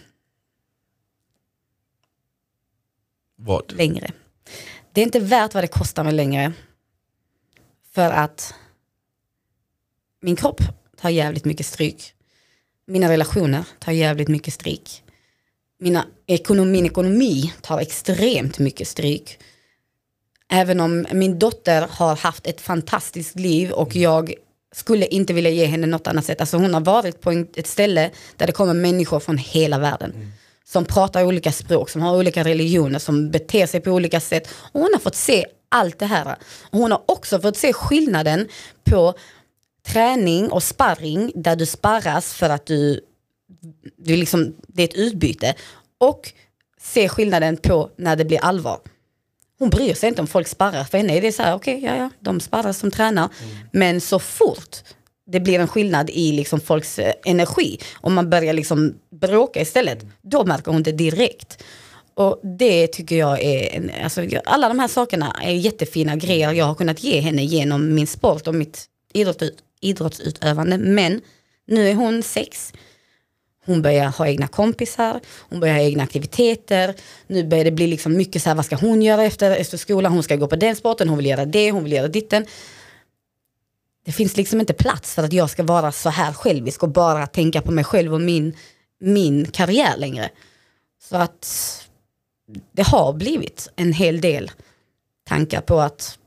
Vad? Längre. Det är inte värt vad det kostar mig längre. För att min kropp tar jävligt mycket stryk. Mina relationer tar jävligt mycket stryk. Min ekonomi tar extremt mycket stryk. Även om min dotter har haft ett fantastiskt liv och jag skulle inte vilja ge henne något annat sätt. Alltså hon har varit på ett ställe där det kommer människor från hela världen. Som pratar olika språk, som har olika religioner, som beter sig på olika sätt. Och hon har fått se allt det här. Och hon har också fått se skillnaden på träning och sparring där du sparras för att du liksom, det är ett utbyte. Och se skillnaden på när det blir allvar. Hon bryr sig inte om folk sparrar. För henne är det så här, okej, de sparrar som tränar. Men så fort det blir en skillnad i liksom folks energi, om man börjar liksom bråka istället, då märker hon det direkt. Och det tycker jag är, alla de här sakerna är jättefina grejer jag har kunnat ge henne genom min sport och mitt idrottsutövande. Men nu är hon 6. Hon börjar ha egna kompisar, hon börjar ha egna aktiviteter. Nu börjar det bli liksom mycket så här, vad ska hon göra efter skolan? Hon ska gå på den sporten, hon vill göra det, hon vill göra ditten. Det finns liksom inte plats för att jag ska vara så här självisk och bara tänka på mig själv och min karriär längre. Så att det har blivit en hel del tankar på att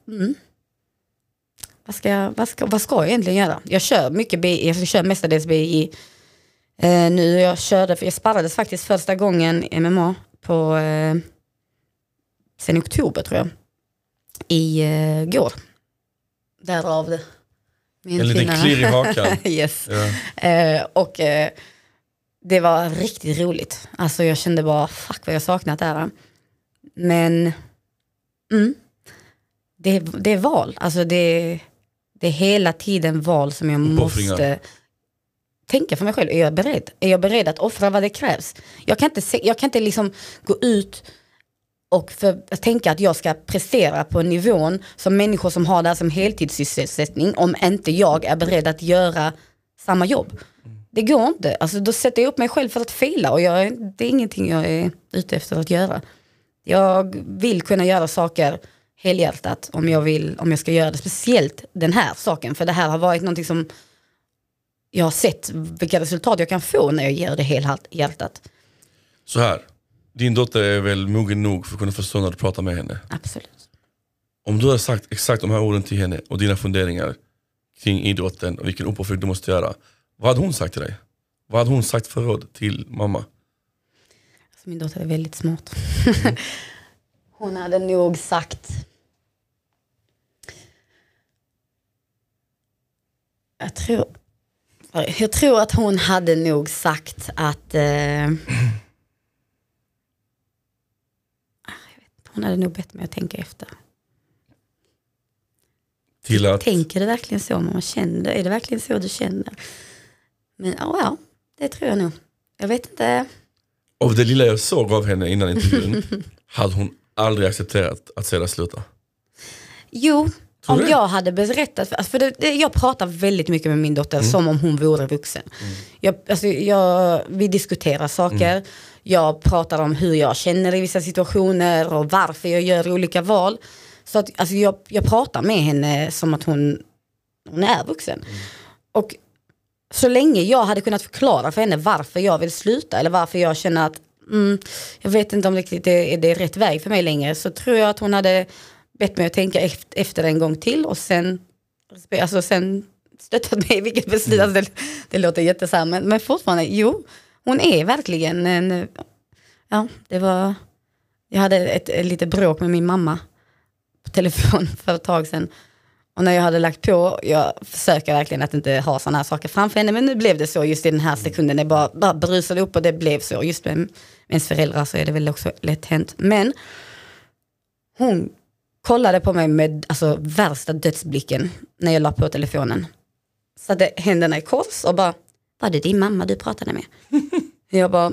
vad ska jag egentligen göra? Jag kör mycket jag kör mestadels BI. Nu jag sparrades faktiskt första gången MMA på sen i oktober tror jag. I går. Därav det. En liten klirr i hakan. Yes. Ja. Och det var riktigt roligt. Alltså jag kände bara, fuck vad jag saknat det här. Men det är val. Alltså det är hela tiden val som jag måste tänka för mig själv. Är jag beredd att offra vad det krävs? Jag kan inte liksom gå ut och tänka att jag ska prestera på nivån som människor som har det här som heltidssysselsättning om inte jag är beredd att göra samma jobb. Det går inte. Alltså, då sätter jag upp mig själv för att fela och det är ingenting jag är ute efter att göra. Jag vill kunna göra saker helhjärtat om jag ska göra det. Speciellt den här saken. För det här har varit någonting som jag har sett vilka resultat jag kan få när jag gör det helhjärtat. Så här. Din dotter är väl mogen nog för att kunna förstå när du pratar med henne? Absolut. Om du hade sagt exakt de här orden till henne och dina funderingar kring idrotten och vilken uppoffring du måste göra, vad hade hon sagt till dig? Vad hade hon sagt för råd till mamma? Alltså, min dotter är väldigt smart. Hon hade nog sagt... Jag tror att hon hade nog sagt att... hon hade nog bett mig att tänka efter. Till att... Tänker du verkligen så man känner? Är det verkligen så du känner? Men ja, det tror jag nog. Jag vet inte. Av det lilla jag såg av henne innan intervjun hade hon aldrig accepterat att säga sluta. Jo, om jag hade berättat. För jag pratar väldigt mycket med min dotter som om hon vore vuxen. Vi diskuterar saker. Jag pratar om hur jag känner i vissa situationer och varför jag gör olika val. Så att, alltså jag pratar med henne som att hon är vuxen. Och så länge jag hade kunnat förklara för henne varför jag vill sluta eller varför jag känner att jag vet inte om det är rätt väg för mig längre, så tror jag att hon hade bett mig att tänka efter en gång till och sen stöttat mig i vilket beslut. Alltså det låter jättesam, men fortfarande, jo, hon är verkligen en... Ja, jag hade ett lite bråk med min mamma på telefon för ett tag sedan. Och när jag hade lagt på, jag försöker verkligen att inte ha såna här saker framför henne, men nu blev det så just i den här sekunden. Det bara brusade upp och det blev så. Just med ens föräldrar så är det väl också lätt hänt. Men hon kollade på mig med värsta dödsblicken när jag la på telefonen. Satte händerna i kors och bara, var det din mamma du pratade med? Jag bara,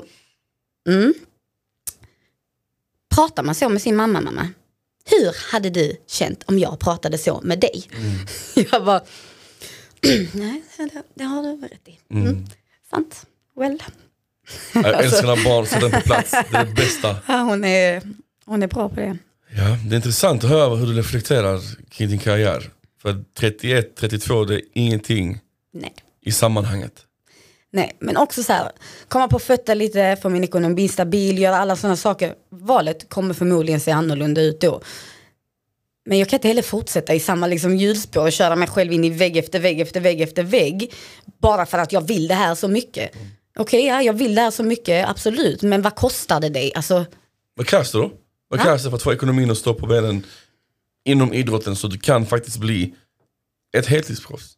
pratar man så med sin mamma? Hur hade du känt om jag pratade så med dig? Jag bara, nej, det har du rätt i. Sant, well. Jag älskar när barn sätter den på plats. Det är det bästa. Ja, hon är bra på det. Ja, det är intressant att höra hur du reflekterar kring din karriär. För 31, 32, det är ingenting i sammanhanget. Nej, men också så här, komma på fötter lite, få min ekonomi stabil, göra alla sådana saker. Valet kommer förmodligen se annorlunda ut då. Men jag kan inte heller fortsätta i samma hjulspår och köra mig själv in i vägg efter vägg efter vägg efter vägg. Bara för att jag vill det här så mycket. Okej, jag vill det här så mycket, absolut. Men vad kostar det dig? Vad krävs det då? Vad krävs det för att få ekonomin att stå på benen inom idrotten så du kan faktiskt bli ett heltidsproffs?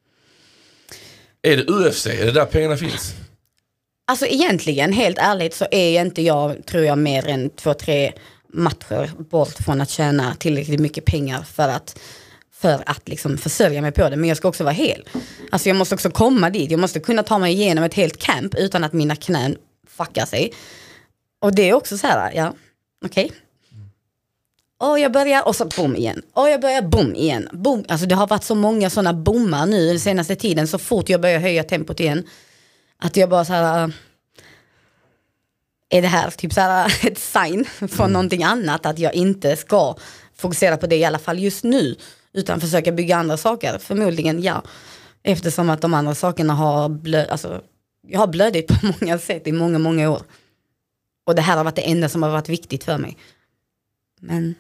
Är det UFC? Är det där pengarna finns? Alltså egentligen, helt ärligt, så är inte jag, tror jag, mer än 2-3 matcher bort från att tjäna tillräckligt mycket pengar för att försörja mig på det. Men jag ska också vara hel. Alltså jag måste också komma dit. Jag måste kunna ta mig igenom ett helt camp utan att mina knän fuckar sig. Och det är också så här, ja, okej. Och jag börjar, och så boom igen. Och jag börjar, boom igen. Boom. Alltså det har varit så många sådana bommar nu den senaste tiden. Så fort jag börjar höja tempot igen. Att jag bara så här... Är det här typ så här ett sign från någonting annat? Att jag inte ska fokusera på det i alla fall just nu. Utan försöka bygga andra saker. Förmodligen, ja. Eftersom att de andra sakerna har jag har blödigt på många sätt i många, många år. Och det här har varit det enda som har varit viktigt för mig. Men...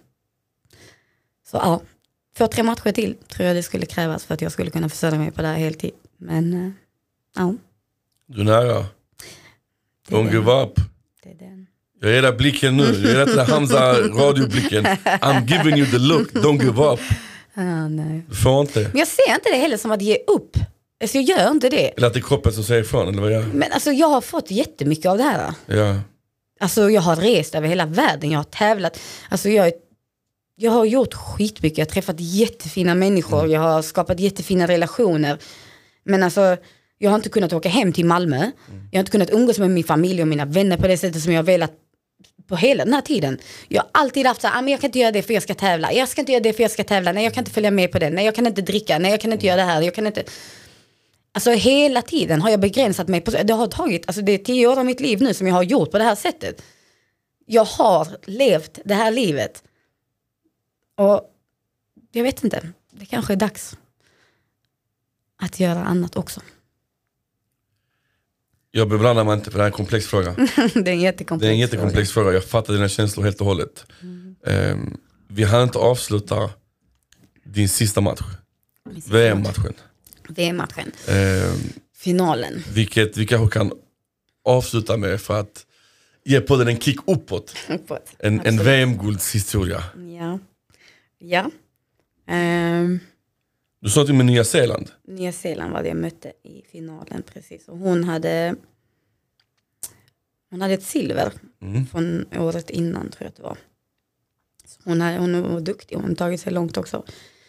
Så ja, 2-3 matcher till tror jag det skulle krävas för att jag skulle kunna försörja mig på det här heltid. Men ja. Du är nära. Don't give up. Det är den. Jag är där blicken nu. Jag är där Hamza radioblicken. I'm giving you the look. Don't give up. Nej. Du får inte. Men jag ser inte det heller som att ge upp. Alltså jag gör inte det. Eller att det är kroppen som säger ifrån. Eller vad jag... Men alltså jag har fått jättemycket av det här. Ja. Alltså jag har rest över hela världen. Jag har tävlat. Alltså jag har gjort skitmycket. Jag har träffat jättefina människor. Jag har skapat jättefina relationer. Men alltså, jag har inte kunnat åka hem till Malmö. Jag har inte kunnat umgås med min familj och mina vänner på det sättet som jag har velat på hela den här tiden. Jag har alltid haft så här, men jag kan inte göra det för jag ska tävla. Jag ska inte göra det för jag ska tävla. Nej, jag kan inte följa med på det. Nej, jag kan inte dricka. Nej, jag kan inte göra det här. Jag kan inte... Alltså hela tiden har jag begränsat mig på... Det har tagit, alltså det är 10 år av mitt liv nu som jag har gjort på det här sättet. Jag har levt det här livet. Och jag vet inte, det kanske är dags att göra annat också. Jag beblandar mig inte för det här är en komplex fråga. Det är en jättekomplex fråga. Jag fattar dina känslor helt och hållet. Vi hann inte avsluta din sista match. VM-matchen. VM-matchen. Finalen. Vilket vi kanske kan avsluta med för att ge på den en kick uppåt. En VM-guldshistoria. Ja. Du sa till med Nya Zeeland. Nya Zeeland var det jag mötte i finalen, precis. Och hon hade ett silver från året innan, tror jag att det var. Så hon var duktig, hon har tagit sig långt också.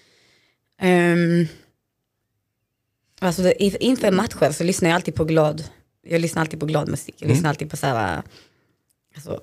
Alltså inför matcher så lyssnar jag alltid på glad. Jag lyssnar alltid på glad musik. Jag lyssnar alltid på så här, alltså,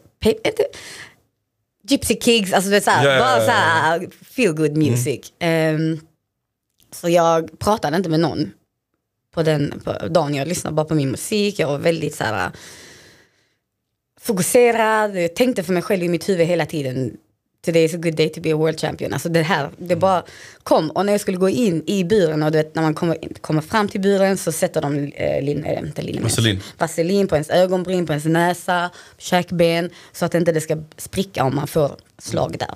Gypsy Kings, alltså det är så här, bara så här feel good music. Så jag pratade inte med någon på dagen. Jag lyssnade bara på min musik. Jag var väldigt så här fokuserad. Jag tänkte för mig själv i mitt huvud hela tiden. Today is a good day to be a world champion. Alltså det bara kom. Och när jag skulle gå in i buren, och du vet, när man kommer fram till buren så sätter de vaselin på ens ögonbryn, på ens näsa, käkben, så att inte det ska spricka om man får slag där.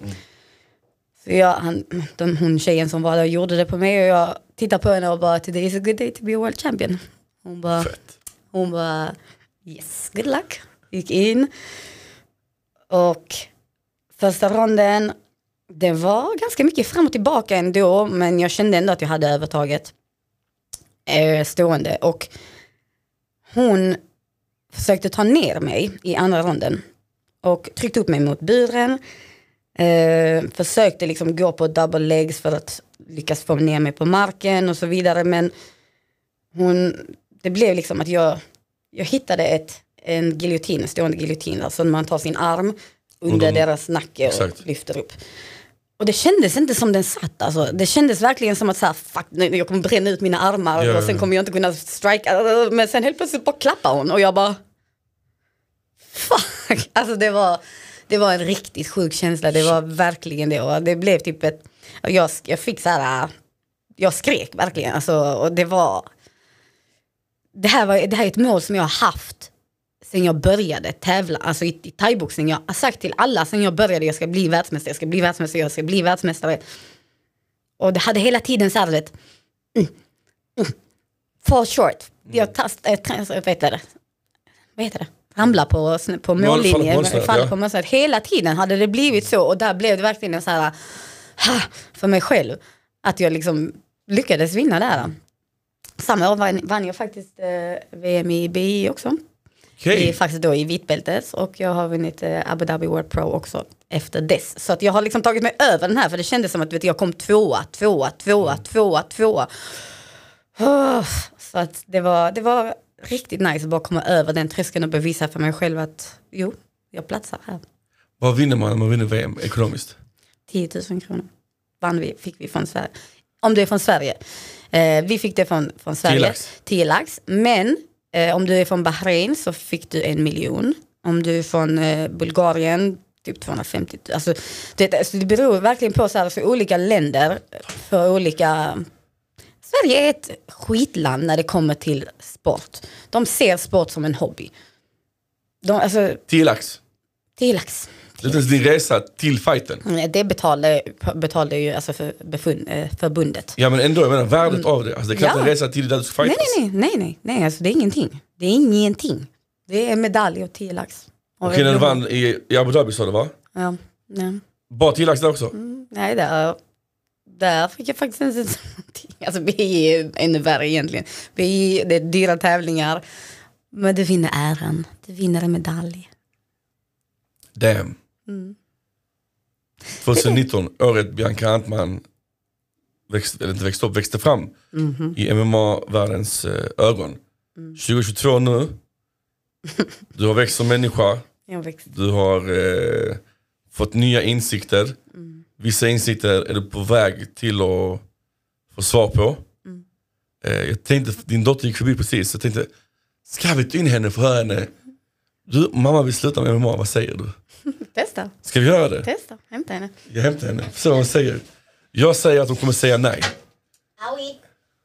Så hon tjejen som var där gjorde det på mig, och jag tittade på henne och bara, today is a good day to be a world champion. Hon bara yes, good luck. Gick in. Och första ronden, det var ganska mycket fram och tillbaka ändå, men jag kände ändå att jag hade övertaget stående. Och hon försökte ta ner mig i andra ronden och tryckte upp mig mot buren. Försökte liksom gå på double legs för att lyckas få ner mig på marken och så vidare, men det blev liksom att jag hittade en stående giljotin, alltså man tar sin arm under deras nacke och lyfter upp. Och det kändes inte som den satt, alltså. Det kändes verkligen som att så här, fuck, jag kommer bränna ut mina armar och sen kommer jag inte kunna strika, men sen helt plötsligt bara klappar hon och jag bara fuck, alltså det var en riktigt sjuk känsla, det var verkligen det, och det blev typ jag fick så här, jag skrek verkligen, alltså, och det här är ett mål som jag har haft sen jag började tävla, alltså i thaiboxning. Jag har sagt till alla sen jag började, jag ska bli världsmästare. Och det hade hela tiden så här, vet, fall short. Jag vad heter det? Ramla på mållinjen, på målsnöret. Hela tiden hade det blivit så, och där blev det verkligen så här för mig själv att jag liksom lyckades vinna där. Samma år vann jag faktiskt VM i BI också. Det är faktiskt då i vitbältet, och jag har vunnit Abu Dhabi World Pro också efter dess. Så att jag har liksom tagit mig över den här, för det kändes som att jag kom tvåa. Så att det var riktigt nice att bara komma över den tröskeln och bevisa för mig själv att jag platsar här. Vad vinner man när man vinner VM ekonomiskt? 10 000 kronor fick vi från Sverige. Om du är från Sverige. Vi fick det från Sverige. 10 lax. Men om du är från Bahrain så fick du 1 miljon. Om du är från Bulgarien typ 250 000. Alltså, det beror verkligen på så här, för olika länder, för olika. Sverige är ett skitland när det kommer till sport. De ser sport som en hobby. 10 lax. 10 lax. Det är din resa till fighten. Det betalade ju alltså förbundet. Ja, men ändå, jag menar värdet av det. Alltså, det kan inte resa till där du ska fightas. Nej, alltså det är ingenting. Det är ingenting. Det är medalj och 10 lax. Okej, när du vann i Abu Dhabi så det var? Ja. Bara 10 lax där också? Nej, där fick jag faktiskt inte någonting. Alltså BI är ännu värre egentligen. BI, det är dyra tävlingar. Men du vinner äran. Du vinner en medalj. Damn. 2019, året Bianca Antman växte fram i MMA-världens ögon. 2022 nu. Du har växt som människa. Du har fått nya insikter. Vissa insikter är du på väg till att få svar på. Jag tänkte, din dotter gick förbi precis. Jag tänkte, ska vi ta in henne för höra henne? Du, mamma vill sluta med MMA, vad säger du? Testa. Ska vi göra det? Testa, hämta henne. Jag hämtar henne, se vad hon säger. Jag säger att hon kommer säga nej. Aui.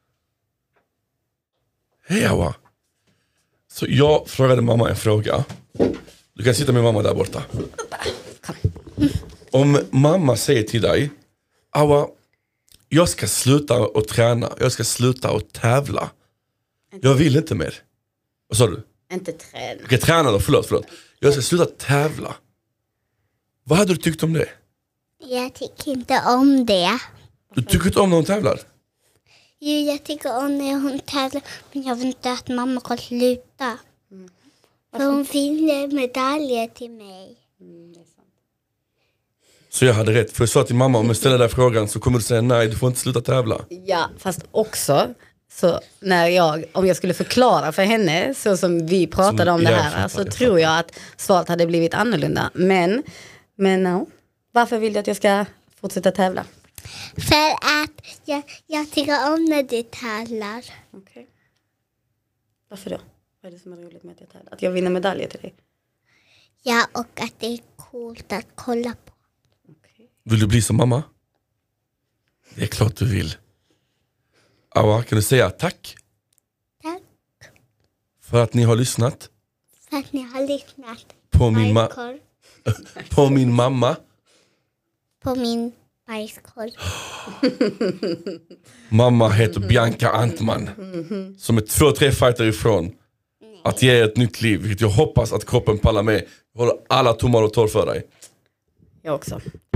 Hej Awa. Så jag frågade mamma en fråga. Du kan sitta med mamma där borta. Kom. Om mamma säger till dig, Awa, jag ska sluta att träna. Jag ska sluta att tävla. Jag vill inte mer. Vad sa du? Inte träna. Okej, träna då, förlåt. Jag ska sluta tävla. Vad hade du tyckt om det? Jag tycker inte om det. Du tycker inte om när hon tävlar? Jo, jag tycker om när hon tävlar. Men jag vill inte att mamma ska sluta. För hon vinner medaljer till mig. Så jag hade rätt. För jag sa till mamma, om jag ställer dig frågan så kommer du säga nej, du får inte sluta tävla. Ja, fast också så om jag skulle förklara för henne så som vi pratade om det här, så tror jag att svaret hade blivit annorlunda. Men varför vill du att jag ska fortsätta tävla? För att jag tycker om när du tävlar. Okay. Varför då? Vad är det som är roligt med att jag tävlar? Att jag vinner medaljer till dig? Ja, och att det är coolt att kolla på. Okay. Vill du bli som mamma? Det är klart du vill. Awa, kan du säga tack? Tack För att ni har lyssnat. för att ni har lyssnat. På min på min mamma. På min bajskorv. Mamma heter Bianca Antman. Som är 2-3 fighter ifrån att ge ett nytt liv. Vilket jag hoppas att kroppen pallar med. Jag håller alla tummar och tår för dig. Jag också.